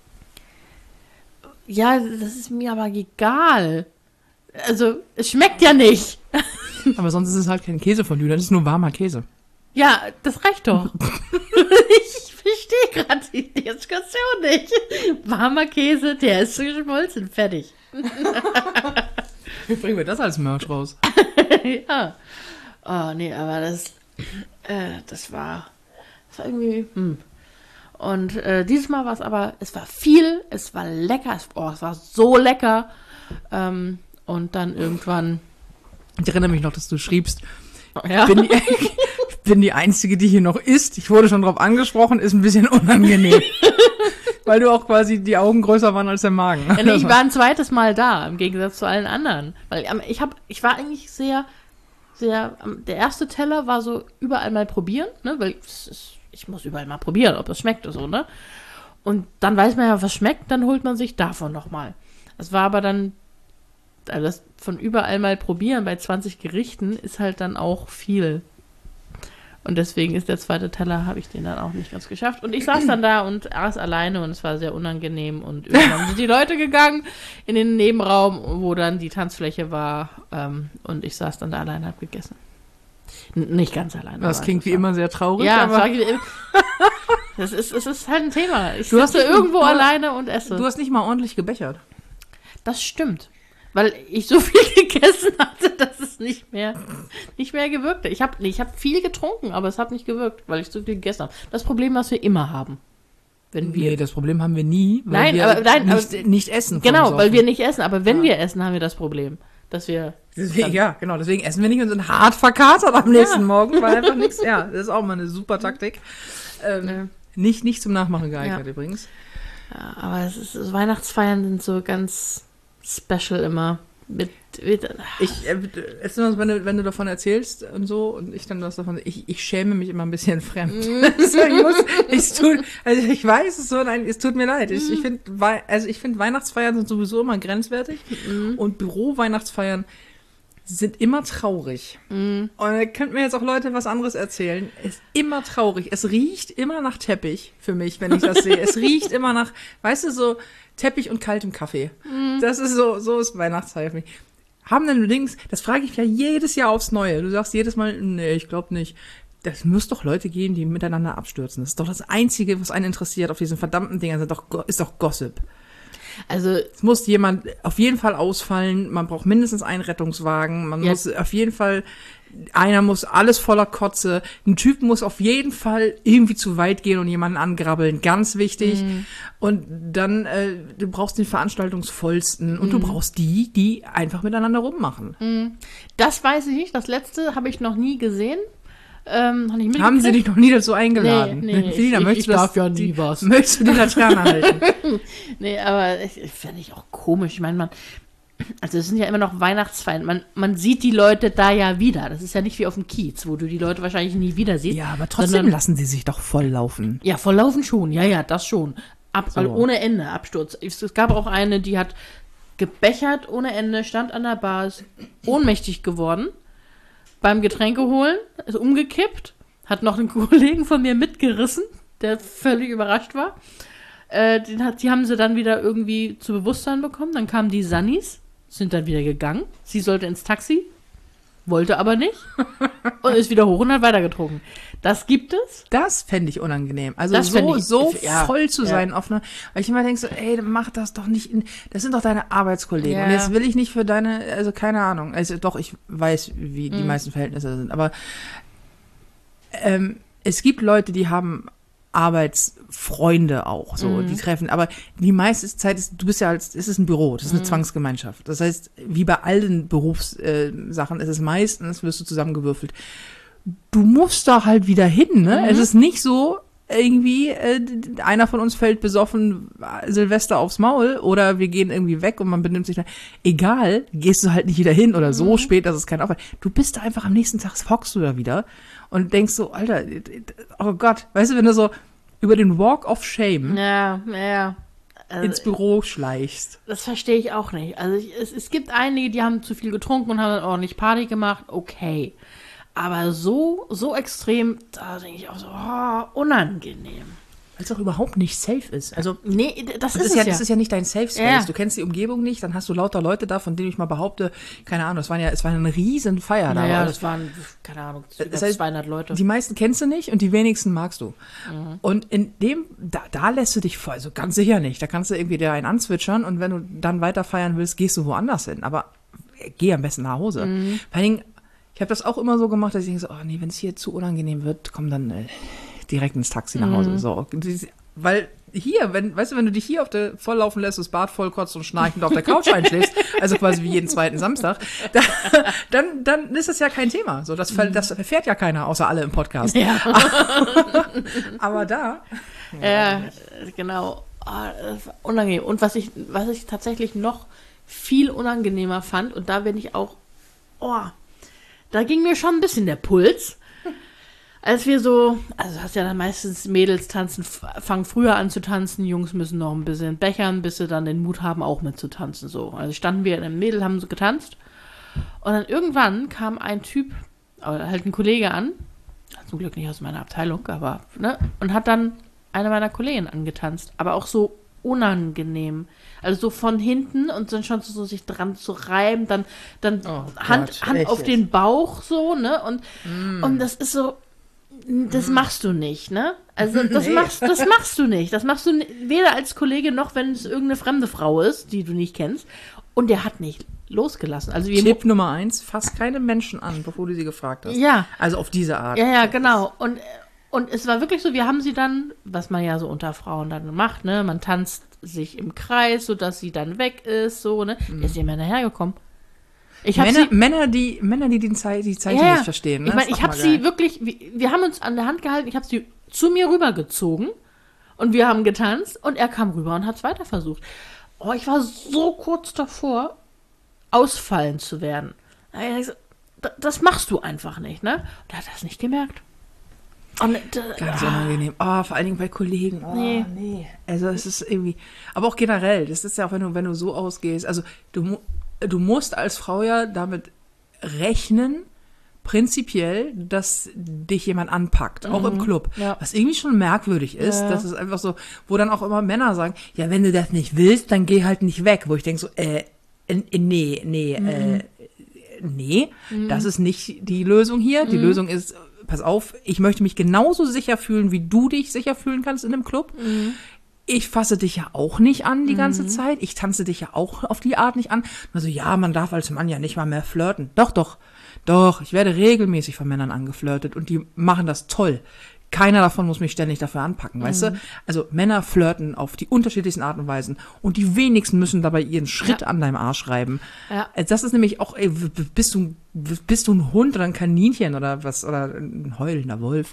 Ja, das ist mir aber egal. Also, es schmeckt ja nicht. Aber sonst ist es halt kein Käsefondue, das ist nur warmer Käse. Ja, das reicht doch. Ich verstehe gerade die Diskussion nicht. Warmer Käse, der ist geschmolzen, fertig. Wie bringen wir das als Merch raus? Ja. Oh, nee, aber das war irgendwie, Und dieses Mal war es war viel, es war lecker, es war so lecker. Und dann irgendwann... Ich erinnere mich noch, dass du schriebst, ja. Ich bin die Einzige, die hier noch isst. Ich wurde schon drauf angesprochen, ist ein bisschen unangenehm. Weil du auch quasi die Augen größer waren als der Magen. Ja, nee, ich war ein zweites Mal da, im Gegensatz zu allen anderen. Weil ich war eigentlich sehr, der erste Teller war so überall mal probieren, ne? Weil ich muss überall mal probieren, ob das schmeckt oder so, ne? Und dann weiß man ja, was schmeckt, dann holt man sich davon nochmal. Das war aber dann, also das von überall mal probieren bei 20 Gerichten ist halt dann auch viel. Und deswegen ist der zweite Teller, habe ich den dann auch nicht ganz geschafft. Und ich saß dann da und aß alleine und es war sehr unangenehm. Und irgendwann sind die Leute gegangen in den Nebenraum, wo dann die Tanzfläche war. Und ich saß dann da alleine und habe gegessen. Nicht ganz alleine. Das klingt wie immer sehr traurig. Ja, aber es ist halt ein Thema. Ich sitze irgendwo alleine und esse. Du hast nicht mal ordentlich gebechert. Das stimmt. Weil ich so viel gegessen hatte, dass es nicht mehr gewirkt hat. Ich hab viel getrunken, aber es hat nicht gewirkt, weil ich so viel gegessen habe. Das Problem, was wir immer haben. Nee, das Problem haben wir nie, weil nicht essen. Genau, weil wir nicht essen. Aber wenn wir essen, haben wir das Problem. Dass wir... Deswegen essen wir nicht und sind hart verkatert am nächsten Morgen, weil einfach nichts... Ja, das ist auch mal eine super Taktik. Nicht zum Nachmachen geeignet übrigens. Ja, aber Weihnachtsfeiern sind so ganz... special immer. Wenn du davon erzählst und so und ich dann was davon, ich schäme mich immer ein bisschen fremd. Ich weiß es so, nein, es tut mir leid. Ich finde Weihnachtsfeiern sind sowieso immer grenzwertig und Büro-Weihnachtsfeiern sind immer traurig. Und da könnten mir jetzt auch Leute was anderes erzählen. Es ist immer traurig. Es riecht immer nach Teppich für mich, wenn ich das sehe. Es riecht immer nach, weißt du, so Teppich und kaltem Kaffee. Das ist so ist Weihnachtszeit für mich. Haben denn Links, das frage ich ja jedes Jahr aufs Neue. Du sagst jedes Mal, nee, ich glaube nicht. Das muss doch Leute geben, die miteinander abstürzen. Das ist doch das Einzige, was einen interessiert auf diesen verdammten Dingern, ist doch Gossip. Also es muss jemand auf jeden Fall ausfallen, man braucht mindestens einen Rettungswagen, muss auf jeden Fall, einer muss alles voller Kotze, ein Typ muss auf jeden Fall irgendwie zu weit gehen und jemanden angrabbeln, ganz wichtig. Und dann, du brauchst den Veranstaltungsvollsten und du brauchst die einfach miteinander rummachen. Das weiß ich nicht, das letzte habe ich noch nie gesehen. Haben sie dich noch nie dazu eingeladen? Nee, Felina, ich darf ja nie was. Möchtest du die Laterne halten? Nee, aber finde ich auch komisch. Ich meine, also es sind ja immer noch Weihnachtsfeiern. Man sieht die Leute da ja wieder. Das ist ja nicht wie auf dem Kiez, wo du die Leute wahrscheinlich nie wieder siehst. Ja, aber trotzdem lassen sie sich doch volllaufen. Ja, volllaufen schon. Ja, das schon. Ohne Ende, Absturz. Es gab auch eine, die hat gebechert ohne Ende, stand an der Bar, ist ohnmächtig geworden. Beim Getränke holen, ist umgekippt, hat noch einen Kollegen von mir mitgerissen, der völlig überrascht war. Die haben sie dann wieder irgendwie zu Bewusstsein bekommen. Dann kamen die Sannis, sind dann wieder gegangen. Sie sollte ins Taxi, wollte aber nicht und ist wieder hoch und hat weitergetrunken. Das gibt es. Das fände ich unangenehm. Also so voll zu sein auf einer, weil ich immer denke so, ey, mach das doch nicht, das sind doch deine Arbeitskollegen. Ja. Und jetzt will ich nicht für also keine Ahnung. Also doch, ich weiß, wie die meisten Verhältnisse sind. Aber es gibt Leute, die haben Arbeitsfreunde auch, so, die treffen. Aber die meiste Zeit es ist ein Büro, das ist eine Zwangsgemeinschaft. Das heißt, wie bei allen Berufssachen ist es meistens, wirst du zusammengewürfelt. Du musst da halt wieder hin, ne? Es ist nicht so, irgendwie, einer von uns fällt besoffen Silvester aufs Maul oder wir gehen irgendwie weg und man benimmt sich da. Egal, gehst du halt nicht wieder hin oder so spät, dass es kein Aufwand. Du bist da einfach am nächsten Tag, hockst du da wieder und denkst so, Alter, oh Gott, weißt du, wenn du so über den Walk of Shame ins Büro schleichst. Das verstehe ich auch nicht. Also es gibt einige, die haben zu viel getrunken und haben dann ordentlich Party gemacht, okay. Aber so extrem, da denke ich auch so, unangenehm. Weil es auch überhaupt nicht safe ist. Also, Nee, das ist es ja, ja. das ist ja nicht dein Safe Space. Ja. Du kennst die Umgebung nicht, dann hast du lauter Leute da, von denen ich mal behaupte, keine Ahnung, es war eine riesen Feier da. Naja, Aber das waren, keine Ahnung, über das heißt, 200 Leute. Die meisten kennst du nicht und die wenigsten magst du. Und in dem, da lässt du dich voll, also ganz sicher nicht. Da kannst du irgendwie dir einen anzwitschern und wenn du dann weiter feiern willst, gehst du woanders hin. Aber geh am besten nach Hause. Vor allen Dingen, ich habe das auch immer so gemacht, dass ich denke so, oh nee, wenn es hier zu unangenehm wird, komm dann direkt ins Taxi nach Hause. So. Weil hier, wenn du dich hier volllaufen lässt, das Bad vollkotzt und schnarchend auf der Couch einschläfst, also quasi wie jeden zweiten Samstag, dann ist das ja kein Thema. So, das erfährt ja keiner, außer alle im Podcast. Ja. Aber da. Ja, genau. Das war unangenehm. Und was ich tatsächlich noch viel unangenehmer fand, und da bin ich auch, da ging mir schon ein bisschen der Puls. Als wir so, also hast ja dann meistens Mädels fangen früher an zu tanzen, Jungs müssen noch ein bisschen bechern, bis sie dann den Mut haben, auch mitzutanzen. So. Also standen wir in einem Mädel, haben so getanzt. Und dann irgendwann kam ein Typ, oder halt ein Kollege an, zum Glück nicht aus meiner Abteilung, aber, ne, und hat dann eine meiner Kolleginnen angetanzt, aber auch so unangenehm. Also so von hinten und dann schon so sich dran zu reiben, dann Hand auf den Bauch so, ne, und das ist so, das machst du nicht, ne? Also das machst du nicht. Das machst du weder als Kollege noch, wenn es irgendeine fremde Frau ist, die du nicht kennst. Und der hat nicht losgelassen. Also Tipp Nummer 1, fass keine Menschen an, bevor du sie gefragt hast. Ja. Also auf diese Art. Ja, genau. Und es war wirklich so, wir haben sie dann, was man ja so unter Frauen dann macht, ne? Man tanzt sich im Kreis, sodass sie dann weg ist, so, ne? Ist jemand hergekommen. Männer, die die Zeichen nicht verstehen. Ne? Ich meine, ich habe sie wirklich, wir haben uns an der Hand gehalten, ich habe sie zu mir rübergezogen und wir haben getanzt und er kam rüber und hat es weiter versucht. Oh, ich war so kurz davor, ausfallen zu werden. Das machst du einfach nicht, ne? Und er hat das nicht gemerkt. Ganz unangenehm. Vor allen Dingen bei Kollegen. Nee. Also es ist irgendwie, aber auch generell, das ist ja auch, wenn du so ausgehst, also du musst als Frau ja damit rechnen, prinzipiell, dass dich jemand anpackt, auch im Club. Ja. Was irgendwie schon merkwürdig ist, dass es einfach so, wo dann auch immer Männer sagen, ja, wenn du das nicht willst, dann geh halt nicht weg. Wo ich denke so, nee, das ist nicht die Lösung hier. Die Lösung ist, pass auf, ich möchte mich genauso sicher fühlen, wie du dich sicher fühlen kannst in einem Club. Ich fasse dich ja auch nicht an die ganze Zeit. Ich tanze dich ja auch auf die Art nicht an. Also ja, man darf als Mann ja nicht mal mehr flirten. Doch. Ich werde regelmäßig von Männern angeflirtet und die machen das toll. Keiner davon muss mich ständig dafür anpacken, weißt du? Also Männer flirten auf die unterschiedlichsten Arten und Weisen und die wenigsten müssen dabei ihren Schritt an deinem Arsch reiben. Ja. Das ist nämlich auch, bist du ein Hund oder ein Kaninchen oder was, oder ein heulender Wolf?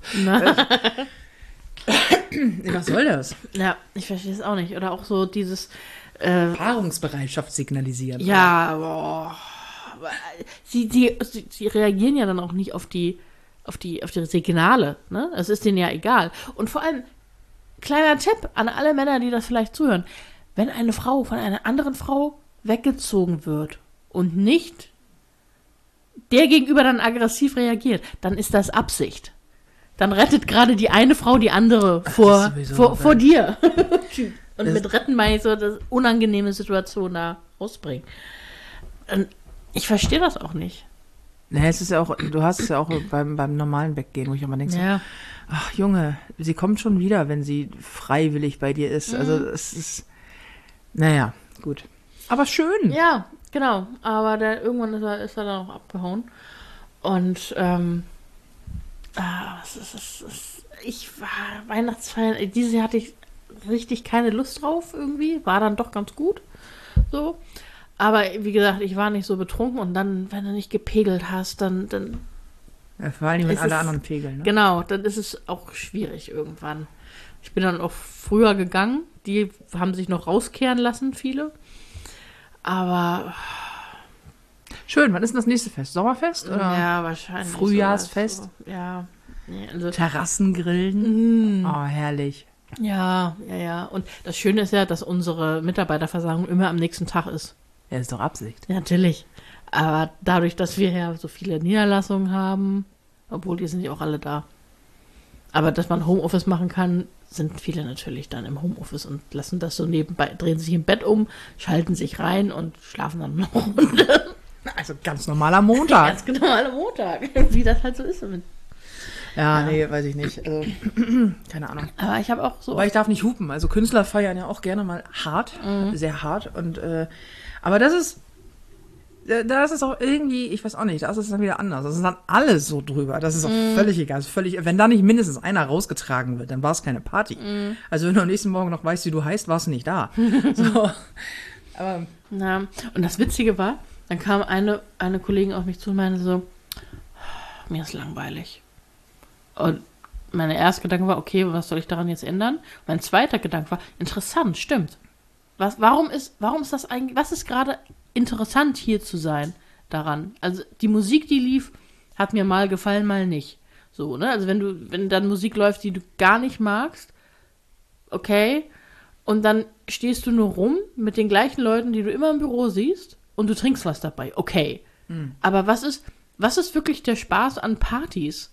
Was soll das? Ja, ich verstehe es auch nicht. Oder auch so dieses Paarungsbereitschaft signalisieren. Ja, boah. Sie reagieren ja dann auch nicht auf die Signale, ne? Es ist denen ja egal. Und vor allem, kleiner Tipp an alle Männer, die das vielleicht zuhören, wenn eine Frau von einer anderen Frau weggezogen wird und nicht der Gegenüber dann aggressiv reagiert, dann ist das Absicht. Dann rettet gerade die eine Frau die andere vor dir. Und mit retten meine ich so, dass unangenehme Situation da rausbringen. Und ich verstehe das auch nicht. Nee, es ist ja auch, du hast es ja auch beim normalen Weggehen, wo ich immer denke, ach Junge, sie kommt schon wieder, wenn sie freiwillig bei dir ist. Also es ist, naja, gut. Aber schön. Ja, genau. Aber irgendwann ist er dann auch abgehauen. Und ich war Weihnachtsfeiern, dieses Jahr hatte ich richtig keine Lust drauf irgendwie, war dann doch ganz gut, so. Aber wie gesagt, ich war nicht so betrunken und dann, wenn du nicht gepegelt hast, dann ja, vor allem, wenn alle anderen pegeln. Ne? Genau, dann ist es auch schwierig irgendwann. Ich bin dann auch früher gegangen, die haben sich noch rauskehren lassen, viele. Aber schön, wann ist denn das nächste Fest? Sommerfest? Oder ja, wahrscheinlich. Frühjahrsfest? So. Ja. Nee, also Terrassengrillen? Oh, herrlich. Ja. Und das Schöne ist ja, dass unsere Mitarbeiterversammlung immer am nächsten Tag ist. Ja, ist doch Absicht. Ja, natürlich. Aber dadurch, dass wir ja so viele Niederlassungen haben, Obwohl, die sind ja auch alle da. Aber dass man Homeoffice machen kann, sind viele natürlich dann im Homeoffice und lassen das so nebenbei, drehen sich im Bett um, schalten sich rein und schlafen dann noch eine Runde. Also ganz normaler Montag. Ganz normaler Montag, wie das halt so ist. Ja, nee, weiß ich nicht. Also, keine Ahnung. Aber ich habe auch so... Aber ich darf nicht hupen. Also Künstler feiern ja auch gerne mal hart, sehr hart. Und aber das ist auch irgendwie, ich weiß auch nicht, das ist dann wieder anders. Das ist dann alles so drüber. Das ist auch völlig egal. wenn da nicht mindestens einer rausgetragen wird, dann war es keine Party. Also wenn du am nächsten Morgen noch weißt, wie du heißt, warst du nicht da. So. Aber Na, und das Witzige war, dann kam eine Kollegin auf mich zu und meinte so, mir ist langweilig. Und mein erster Gedanke war, okay, was soll ich daran jetzt ändern? Mein zweiter Gedanke war, interessant, stimmt. Warum ist das eigentlich, was ist gerade interessant hier zu sein daran? Also die Musik, die lief, hat mir mal gefallen, mal nicht. So, ne? Also wenn dann Musik läuft, die du gar nicht magst, okay, und dann stehst du nur rum mit den gleichen Leuten, die du immer im Büro siehst und du trinkst was dabei, okay. Aber was ist wirklich der Spaß an Partys?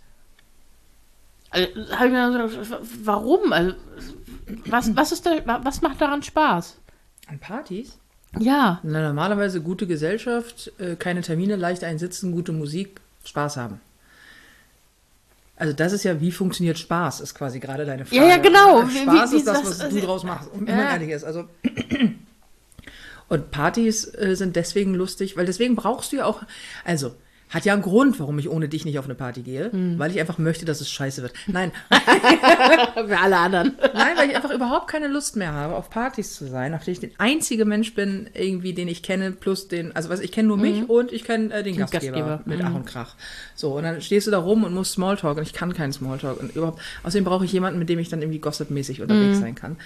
Also, hab ich mir gedacht, warum? Also, was macht daran Spaß? an Partys? Ja. Na, normalerweise gute Gesellschaft, keine Termine, leicht einsitzen, gute Musik, Spaß haben. Also das ist ja, wie funktioniert Spaß, ist quasi gerade deine Frage. Ja, genau. Spaß Wie ist das, was du draus machst, wenn man ehrlich ist. Also und Partys sind deswegen lustig, weil deswegen brauchst du ja auch, also hat ja einen Grund, warum ich ohne dich nicht auf eine Party gehe, weil ich einfach möchte, dass es scheiße wird. Nein. Für alle anderen. Nein, weil ich einfach überhaupt keine Lust mehr habe, auf Partys zu sein, auf denen ich der einzige Mensch bin, irgendwie, den ich kenne, plus ich kenne nur mich und ich kenne den Gastgeber mit Ach und Krach. So, und dann stehst du da rum und musst Smalltalk und ich kann keinen Smalltalk und überhaupt, außerdem brauche ich jemanden, mit dem ich dann irgendwie gossipmäßig unterwegs sein kann.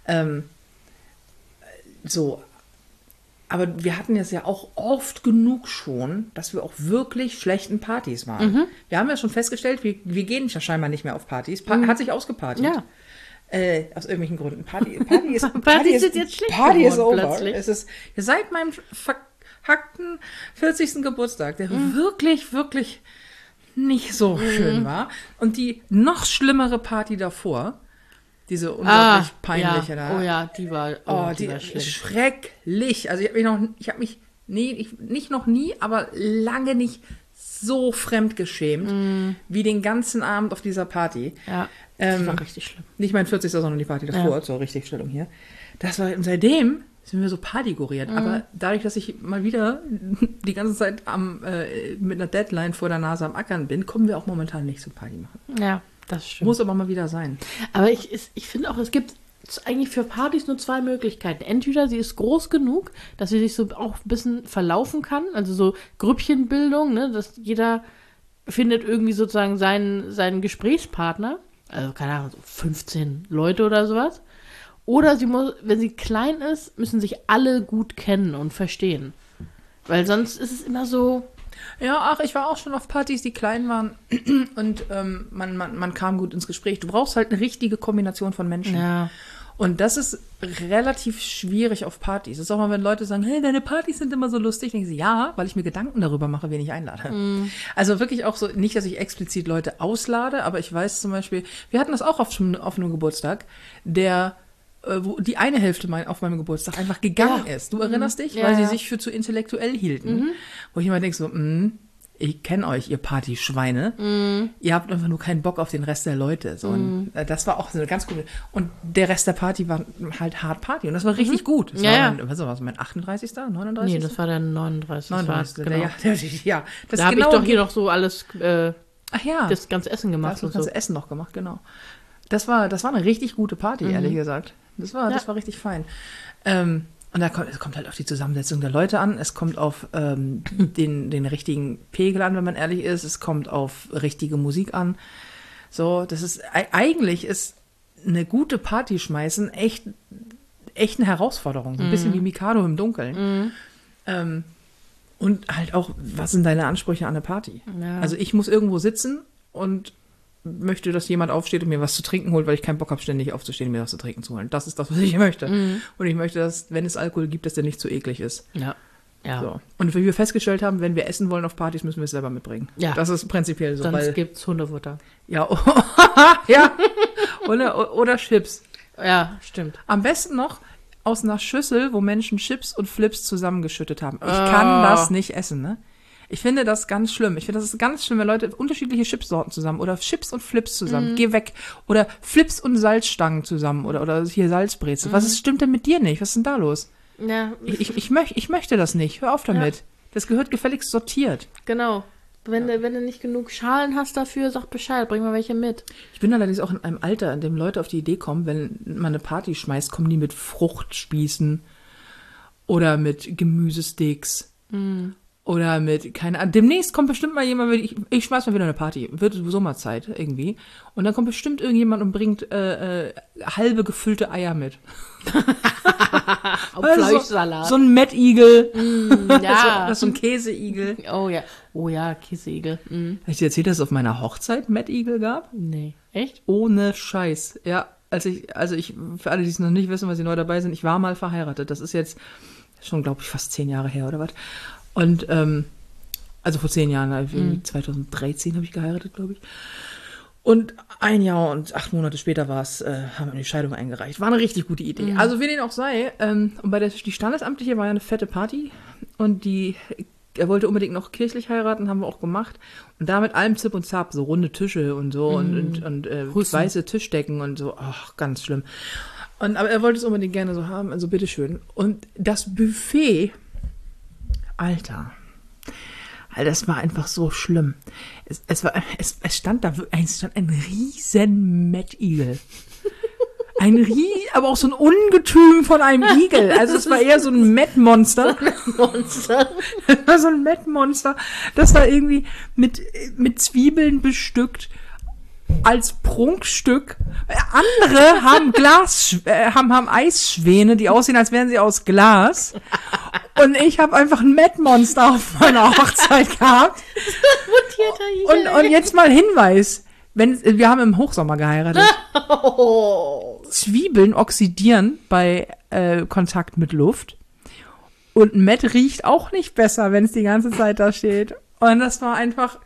Aber wir hatten es ja auch oft genug schon, dass wir auch wirklich schlechten Partys waren. Wir haben ja schon festgestellt, wir gehen ja scheinbar nicht mehr auf Partys. Hat sich ausgepartyt. Ja. Aus irgendwelchen Gründen. Party sind jetzt schlecht Party is geworden over. plötzlich. Es ist seit meinem verhackten 40. Geburtstag, der wirklich, wirklich nicht so schön war. Und die noch schlimmere Party davor, diese unglaublich peinliche da. Oh ja, die war schlimm. Schrecklich. Also ich habe mich nicht noch nie, aber lange nicht so fremd geschämt wie den ganzen Abend auf dieser Party. Ja, das war richtig schlimm. Nicht mein 40. sondern die Party davor, zur Richtigstellung hier. Und seitdem sind wir so partygoriert. Aber dadurch, dass ich mal wieder die ganze Zeit mit einer Deadline vor der Nase am Ackern bin, kommen wir auch momentan nicht zum Party machen. Ja, das stimmt. Muss aber mal wieder sein. Aber ich finde auch, es gibt eigentlich für Partys nur zwei Möglichkeiten. Entweder sie ist groß genug, dass sie sich so auch ein bisschen verlaufen kann, also so Grüppchenbildung, ne, dass jeder findet irgendwie sozusagen seinen Gesprächspartner, also keine Ahnung, so 15 Leute oder sowas. Oder sie muss, wenn sie klein ist, müssen sich alle gut kennen und verstehen. Weil sonst ist es immer so... Ja, ich war auch schon auf Partys, die klein waren und man kam gut ins Gespräch. Du brauchst halt eine richtige Kombination von Menschen. Ja. Und das ist relativ schwierig auf Partys. Das ist auch mal, wenn Leute sagen, hey, deine Partys sind immer so lustig. Denke ich, ja, weil ich mir Gedanken darüber mache, wen ich einlade. Also wirklich auch so, nicht, dass ich explizit Leute auslade, aber ich weiß zum Beispiel, wir hatten das auch auf einem Geburtstag, wo die eine Hälfte auf meinem Geburtstag einfach gegangen ist. Du erinnerst dich? Ja, weil sie ja. sich für zu intellektuell hielten. Wo ich immer denke so, ich kenne euch, ihr Partyschweine. Ihr habt einfach nur keinen Bock auf den Rest der Leute. So, und das war auch so eine ganz coole. Und der Rest der Party war halt hart Party. Und das war richtig gut. Das war mein 38., 39.? Nee, das war der 39. 39. Genau. Ja, das da habe ich doch hier noch so alles, ach ja, das ganze Essen gemacht. das ganze Essen noch gemacht, genau. Das war eine richtig gute Party, ehrlich gesagt. Das war richtig fein. Und es kommt halt auf die Zusammensetzung der Leute an. Es kommt auf den richtigen Pegel an, wenn man ehrlich ist. Es kommt auf richtige Musik an. So, eigentlich ist eine gute Party schmeißen echt eine Herausforderung. So ein bisschen wie Mikado im Dunkeln. Und halt auch, was sind deine Ansprüche an eine Party? Ja. Also ich muss irgendwo sitzen und möchte, dass jemand aufsteht und mir was zu trinken holt, weil ich keinen Bock habe, ständig aufzustehen und mir was zu trinken zu holen. Das ist das, was ich möchte. Und ich möchte, dass, wenn es Alkohol gibt, dass der nicht zu eklig ist. Ja. Ja. So. Und wie wir festgestellt haben, wenn wir essen wollen auf Partys, müssen wir es selber mitbringen. Ja. Das ist prinzipiell so. Sonst gibt's Hundefutter. Ja, ja. Oder Chips. Ja, stimmt. Am besten noch aus einer Schüssel, wo Menschen Chips und Flips zusammengeschüttet haben. Ich kann das nicht essen, ne? Ich finde das ganz schlimm. Ich finde, das ist ganz schlimm, wenn Leute unterschiedliche Chipsorten zusammen oder Chips und Flips zusammen. Geh weg. Oder Flips und Salzstangen zusammen oder hier Salzbrezel. Stimmt denn mit dir nicht? Was ist denn da los? Ja. Ich möchte das nicht. Hör auf damit. Ja. Das gehört gefälligst sortiert. Genau. Wenn du nicht genug Schalen hast dafür, sag Bescheid, bring mal welche mit. Ich bin allerdings auch in einem Alter, in dem Leute auf die Idee kommen, wenn man eine Party schmeißt, kommen die mit Fruchtspießen oder mit Gemüsesticks oder mit, keine Ahnung. Demnächst kommt bestimmt mal jemand, ich schmeiß mal wieder eine Party, wird Sommerzeit irgendwie. Und dann kommt bestimmt irgendjemand und bringt halbe gefüllte Eier mit. Fleischsalat. So ein Mettigel. Ja. so ein Käseigel. Oh ja, Käseigel. Habe ich dir erzählt, dass es auf meiner Hochzeit Mettigel gab? Nee. Echt? Ohne Scheiß. Ja, für alle, die es noch nicht wissen, weil sie neu dabei sind, ich war mal verheiratet. Das ist jetzt schon, glaube ich, fast 10 Jahre her oder was. Und, also vor 10 Jahren, 2013 habe ich geheiratet, glaube ich. Und 1 Jahr und 8 Monate später haben wir die Scheidung eingereicht. War eine richtig gute Idee. Also wie dem auch sei, und die Standesamtliche war ja eine fette Party und er wollte unbedingt noch kirchlich heiraten, haben wir auch gemacht. Und da mit allem Zip und Zap, so runde Tische und so und weiße Tischdecken und so. Ach, ganz schlimm. Aber er wollte es unbedingt gerne so haben, also bitteschön. Und das Buffet, Alter, das war einfach so schlimm. Es stand ein riesen Mettigel. Aber auch so ein Ungetüm von einem Igel. Also es war eher so ein Mettmonster. Das war so ein Mettmonster. Das war irgendwie mit Zwiebeln bestückt als Prunkstück. Andere haben haben Eisschwäne, die aussehen, als wären sie aus Glas. Und ich habe einfach ein Mettmonster auf meiner Hochzeit gehabt. Und jetzt mal Hinweis. Wir haben im Hochsommer geheiratet. Zwiebeln oxidieren bei Kontakt mit Luft. Und Mett riecht auch nicht besser, wenn es die ganze Zeit da steht. Und es war einfach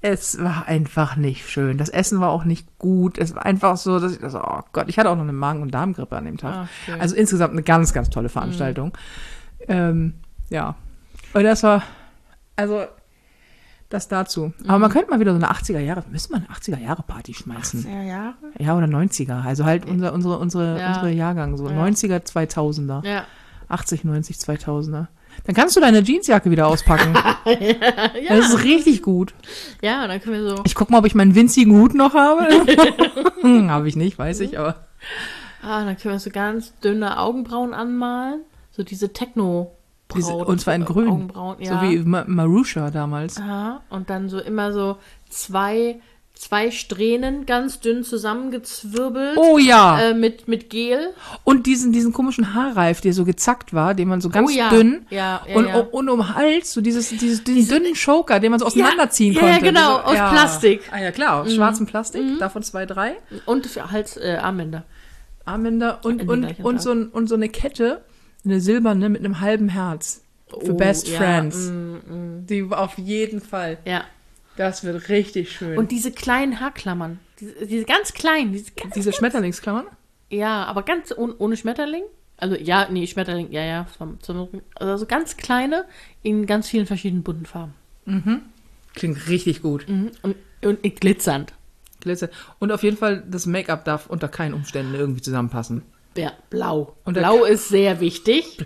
nicht schön. Das Essen war auch nicht gut. Es war einfach so, dass ich oh Gott, ich hatte auch noch eine Magen- und Darmgrippe an dem Tag. Also insgesamt eine ganz, ganz tolle Veranstaltung. Ja. Und das war, also, das dazu. Aber man könnte mal wieder so eine 80er-Jahre-Party schmeißen. 80er Jahre? Ja, oder 90er. Also halt unsere Jahrgang, so 90er, 2000er. Ja. 80, 90, 2000er. Dann kannst du deine Jeansjacke wieder auspacken. Ja. Das ist richtig gut. Ja, und dann können wir so. Ich guck mal, ob ich meinen winzigen Hut noch habe. Habe ich nicht, weiß ich, aber. Dann können wir so ganz dünne Augenbrauen anmalen. So diese Techno- und zwar in grün. Augenbrauen, ja. So wie Marusha damals. Aha. Und dann so immer so zwei Strähnen ganz dünn zusammengezwirbelt. Oh ja. Mit Gel. Und diesen komischen Haarreif, der so gezackt war, den man so ganz dünn. Ja. Und um den Hals, so diesen dünnen Choker, den man so auseinanderziehen konnte. Ja, genau, aus Plastik. Ah ja, klar, aus schwarzem Plastik. Davon 2, 3. Und für Armbänder. Armbänder und so eine Kette. Eine silberne mit einem halben Herz. Für Best Friends. Die auf jeden Fall. Ja. Das wird richtig schön. Und diese kleinen Haarklammern. Diese ganz kleinen. Diese Schmetterlingsklammern? Ja, aber ganz ohne Schmetterling. Also, Schmetterling, ja. Also ganz kleine in ganz vielen verschiedenen bunten Farben. Mhm. Klingt richtig gut. Mhm. Und glitzernd. Und auf jeden Fall, das Make-up darf unter keinen Umständen irgendwie zusammenpassen. Ja, blau. Und blau ist sehr wichtig.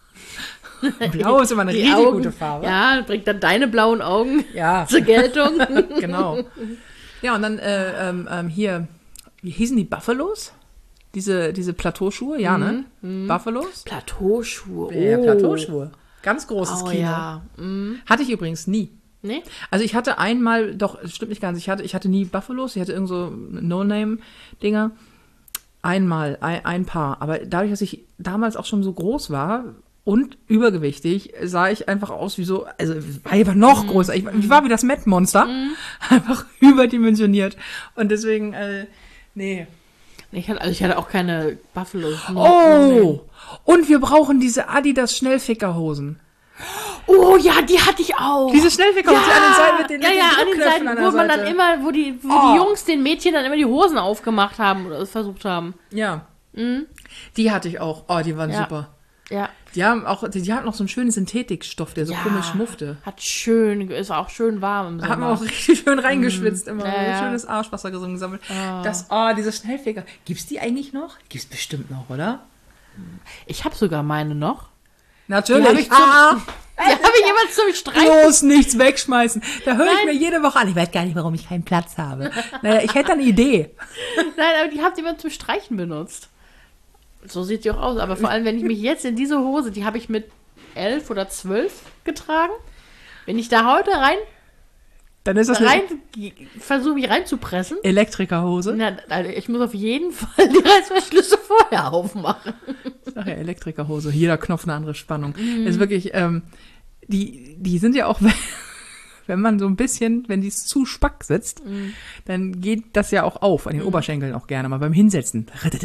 Blau ist immer eine richtig gute Farbe. Ja, bringt dann deine blauen Augen zur Geltung. Genau. Ja, und dann hier, wie hießen die Buffalos? Diese Plateauschuhe, ja, ne? Buffalos? Plateauschuhe, Ja, Plateauschuhe. Ganz großes Kino. Ja. Hatte ich übrigens nie. Nee? Also ich hatte einmal, doch, stimmt nicht ganz, ich hatte nie Buffalos, ich hatte irgend so No-Name-Dinger. Einmal, ein Paar. Aber dadurch, dass ich damals auch schon so groß war und übergewichtig, sah ich einfach aus wie so, also war einfach noch größer. Ich war wie das Mettmonster. Einfach überdimensioniert. Und deswegen, nee. Ich hatte auch keine Buffalos. Oh! Und wir brauchen diese Adidas Schnellfickerhosen. Oh ja, die hatte ich auch. Diese Schnellfickerhose ja, an den Seiten mit den an den Druckknöpfen Seiten, an wo der man Seite. dann immer, wo die Jungs den Mädchen dann immer die Hosen aufgemacht haben oder es versucht haben. Ja. Die hatte ich auch. Oh, die waren super. Ja. Die hatten noch so einen schönen Synthetikstoff, der so komisch muffte. Ist auch schön warm im Sommer. Hat man auch richtig schön reingeschwitzt immer. Ja. Schönes Arschwasser gesammelt. Diese Schnellficker. Gibt's die eigentlich noch? Gibt's bestimmt noch, oder? Ich habe sogar meine noch. Natürlich. Die habe ich immer zum Streichen. Bloß nichts wegschmeißen. Da höre ich mir jede Woche an. Ich weiß gar nicht, warum ich keinen Platz habe. Naja, ich hätte eine Idee. Nein, aber die habe ich immer zum Streichen benutzt. So sieht die auch aus. Aber vor allem, wenn ich mich jetzt in diese Hose, die habe ich mit 11 oder 12 getragen. Wenn ich da heute dann ist das versuche mich reinzupressen. Elektrikerhose. Na, also ich muss auf jeden Fall die Reißverschlüsse vorher aufmachen. Ach ja, Elektrikerhose. Jeder Knopf eine andere Spannung. Das ist wirklich, die sind ja auch, wenn man so ein bisschen, wenn die es zu spack sitzt, dann geht das ja auch auf, an den Oberschenkeln auch gerne mal beim Hinsetzen.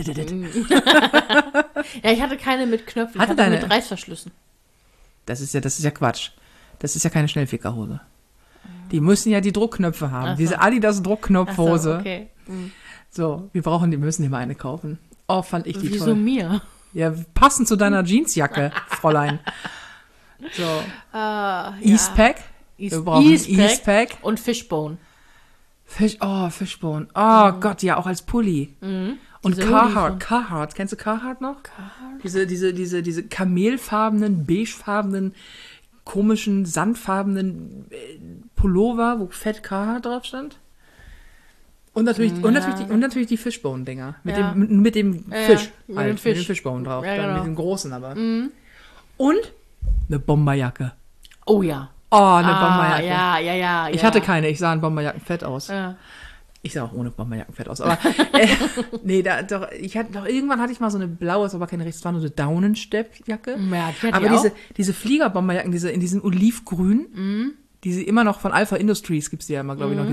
Ja, ich hatte keine mit Knöpfen, ich hatte mit Reißverschlüssen. Das ist ja Quatsch. Das ist ja keine Schnellfickerhose. Die müssen ja die Druckknöpfe haben. So. Diese Adidas Druckknopfhose. So, okay. So, wir müssen dir mal eine kaufen. Oh, fand ich die Wieso toll. mir? Ja, passend zu deiner Jeansjacke, Fräulein. So. Eastpak. Wir brauchen Eastpak. Und Fishbone. Fishbone. Oh Gott, ja, auch als Pulli. Und Carhartt. Kennst du Carhartt noch? Carhartt? Diese kamelfarbenen, beigefarbenen, komischen, sandfarbenen Pullover, wo fett Carhartt drauf stand. Und natürlich die Fishbone-Dinger. Mit dem Fisch. Mit halt, dem Fisch. Mit dem Fishbone drauf. Ja, dann genau. mit dem großen aber. Und eine Bomberjacke. Oh ja. Oh, eine Bomberjacke. Ja. Ich hatte keine, ich sah in Bomberjacken fett aus. Ja. Ich sah auch ohne Bomberjacken fett aus. Aber irgendwann hatte ich mal so eine blaue, ist aber keine richtig, es war nur so eine Daunensteppjacke. Ja, die hatte aber ich auch. diese Fliegerbomberjacken, in diesem Olivgrün, diese immer noch von Alpha Industries gibt's die ja immer, glaube ich, noch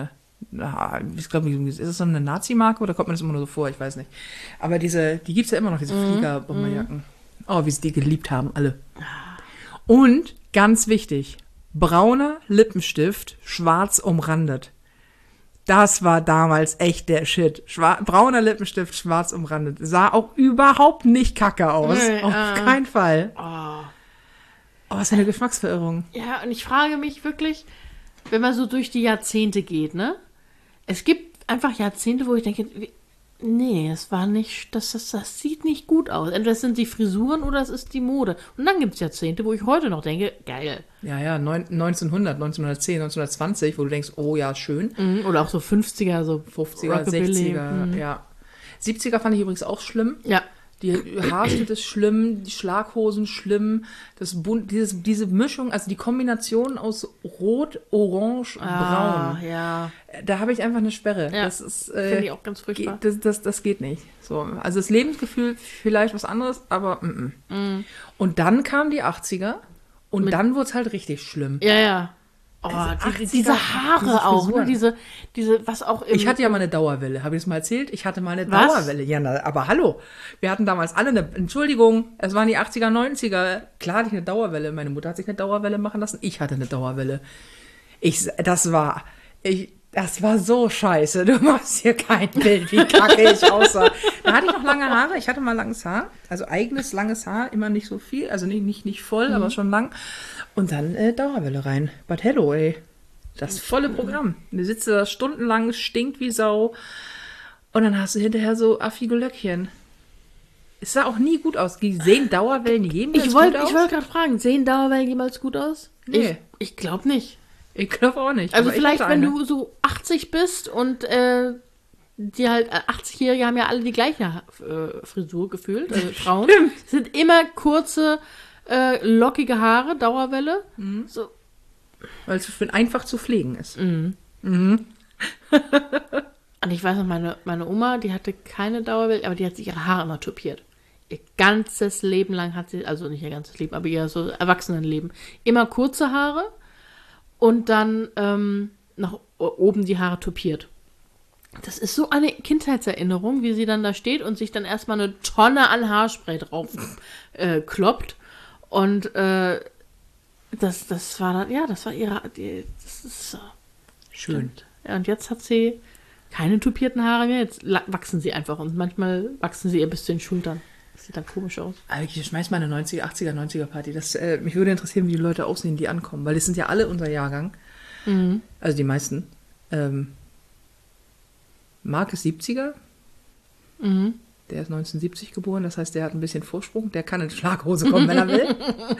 ich glaube, ist das so eine Nazi-Marke oder kommt mir das immer nur so vor? Ich weiß nicht. Aber die gibt's ja immer noch, diese Fliegerbomberjacken. Oh, wie sie die geliebt haben, alle. Und, ganz wichtig, brauner Lippenstift, schwarz umrandet. Das war damals echt der Shit. Brauner Lippenstift, schwarz umrandet. Sah auch überhaupt nicht kacke aus. Nee, Auf keinen Fall. Oh, was für eine Geschmacksverirrung. Ja, und ich frage mich wirklich, wenn man so durch die Jahrzehnte geht, ne? Es gibt einfach Jahrzehnte, wo ich denke, nee, es war nicht, das sieht nicht gut aus. Entweder es sind die Frisuren oder es ist die Mode. Und dann gibt es Jahrzehnte, wo ich heute noch denke, geil. Ja, 1900, 1910, 1920, wo du denkst, oh ja, schön. Oder auch so 50er, so 50er, Rockabilly. 60er, ja. 70er fand ich übrigens auch schlimm. Ja. Die Haarschnitt ist schlimm, die Schlaghosen schlimm, diese Mischung, also die Kombination aus Rot, Orange, Braun. Ja. Da habe ich einfach eine Sperre. Ja, das ist finde ich auch ganz furchtbar. Das geht nicht. So, also das Lebensgefühl vielleicht was anderes, aber Und dann kamen die 80er und dann wurde es halt richtig schlimm. Ja. Oh, diese Haare diese auch, ne? Frisuren. diese, was auch Ich hatte ja mal eine Dauerwelle. Habe ich das mal erzählt? Ich hatte mal eine Was? Dauerwelle. Ja, aber hallo. Wir hatten damals alle Entschuldigung, es waren die 80er, 90er. Klar hatte ich eine Dauerwelle. Meine Mutter hat sich eine Dauerwelle machen lassen. Ich hatte eine Dauerwelle. Das war so scheiße. Du machst hier kein Bild, wie kacke ich aussah. Da hatte ich noch lange Haare. Ich hatte mal langes Haar. Also eigenes langes Haar. Immer nicht so viel. Also nicht voll, aber schon lang. Und dann Dauerwelle rein. But hello, ey. Das volle Programm. Du sitzt da stundenlang, stinkt wie Sau. Und dann hast du hinterher so affige Löckchen. Es sah auch nie gut aus. Sehen Dauerwellen jemals gut aus? Ich wollte gerade fragen, sehen Dauerwellen jemals gut aus? Nee. Ich glaube nicht. Ich glaube auch nicht. Also aber vielleicht, ich hatte wenn eine. du so 80 bist und die halt 80-Jährige haben ja alle die gleiche Frisur gefühlt, also Frauen. Es sind immer kurze, lockige Haare, Dauerwelle. So. Weil es einfach zu pflegen ist. Und ich weiß noch, meine Oma, die hatte keine Dauerwelle, aber die hat sich ihre Haare immer tupiert. Ihr ganzes Leben lang hat sie, also nicht ihr ganzes Leben, aber ihr so Erwachsenenleben, immer kurze Haare und dann nach oben die Haare tupiert. Das ist so eine Kindheitserinnerung, wie sie dann da steht und sich dann erstmal eine Tonne an Haarspray drauf kloppt und Das war dann, ja, das war das ist Schön. stimmt. Ja, und jetzt hat sie keine tupierten Haare mehr, jetzt wachsen sie einfach und manchmal wachsen sie ihr bis zu den Schultern. Das sieht dann komisch aus. Aber ich schmeiß mal eine 90er, 80er, 90er Party. Mich würde interessieren, wie die Leute aussehen, die ankommen, weil das sind ja alle unser Jahrgang. Also die meisten. Marc ist 70er. Der ist 1970 geboren, das heißt, der hat ein bisschen Vorsprung. Der kann in Schlaghose kommen, wenn er will.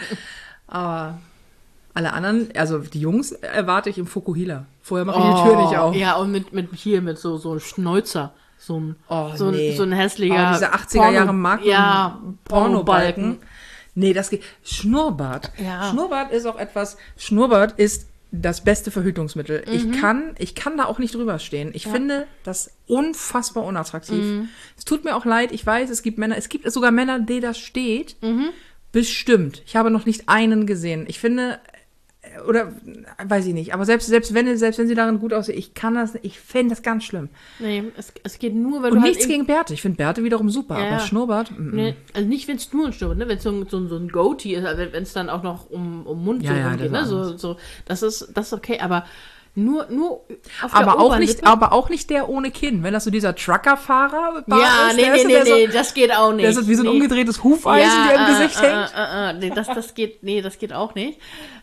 Aber alle anderen, also die Jungs, erwarte ich im Fukuhila. Vorher mache ich die Tür nicht auf. Ja, und mit so einem Schnäuzer. So ein hässlicher diese 80er Jahre Mark Pornobalken. Nee, das geht. Schnurrbart. Ja. Schnurrbart ist auch etwas. Schnurrbart ist das beste Verhütungsmittel. Ich kann da auch nicht drüber stehen. Ich finde das unfassbar unattraktiv. Es tut mir auch leid. Ich weiß, es gibt sogar Männer, die das steht. Bestimmt. Ich habe noch nicht einen gesehen. Ich finde, oder weiß ich nicht, aber selbst wenn sie darin gut aussehen, ich fände das ganz schlimm. Nee, es geht nur, wenn Und du halt nichts gegen Bärte. Ich finde Bärte wiederum super, aber Schnurrbart. Nee, also nicht, wenn es nur ein Schnurrbart, ne? Wenn es so ein Goatee ist, also wenn es dann auch noch um Mund geht, ne? So, das ist okay, aber nur auf der Oberlippe. Aber auch nicht der ohne Kinn. Wenn das so dieser Truckerfahrer ja, ist, nee, das geht auch nicht. Der ist wie so ein umgedrehtes Hufeisen, der im Gesicht hängt. Nee, das geht auch nicht.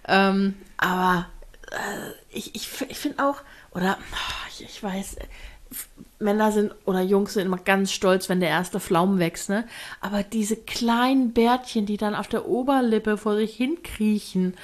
Aber ich finde auch, oder ich weiß, Männer sind oder Jungs sind immer ganz stolz, wenn der erste Pflaumen wächst, ne? Aber diese kleinen Bärtchen, die dann auf der Oberlippe vor sich hinkriechen,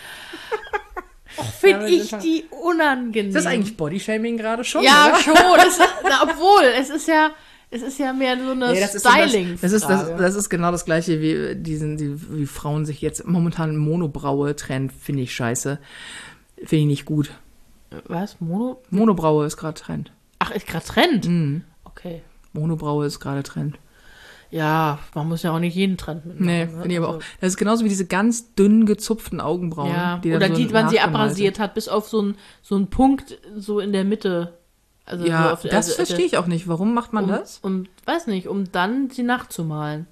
finde ich die unangenehm. Ist das eigentlich Bodyshaming gerade schon? Ja, oder? schon. Obwohl, es ist ja mehr so eine Styling-Frage. Das ist genau das Gleiche wie Frauen sich jetzt momentan Monobraue trennen, finde ich scheiße. Finde ich nicht gut. Was? Monobraue ist gerade Trend. Ach, ist gerade Trend? Okay. Monobraue ist gerade Trend. Ja, man muss ja auch nicht jeden Trend mitmachen. Nee, finde ich aber auch. Das ist genauso wie diese ganz dünn gezupften Augenbrauen. Ja, die oder so die man sie abrasiert hat, bis auf so einen Punkt so in der Mitte. Also ja, so das verstehe ich auch nicht. Warum macht man das? Weiß nicht, um dann sie nachzumalen.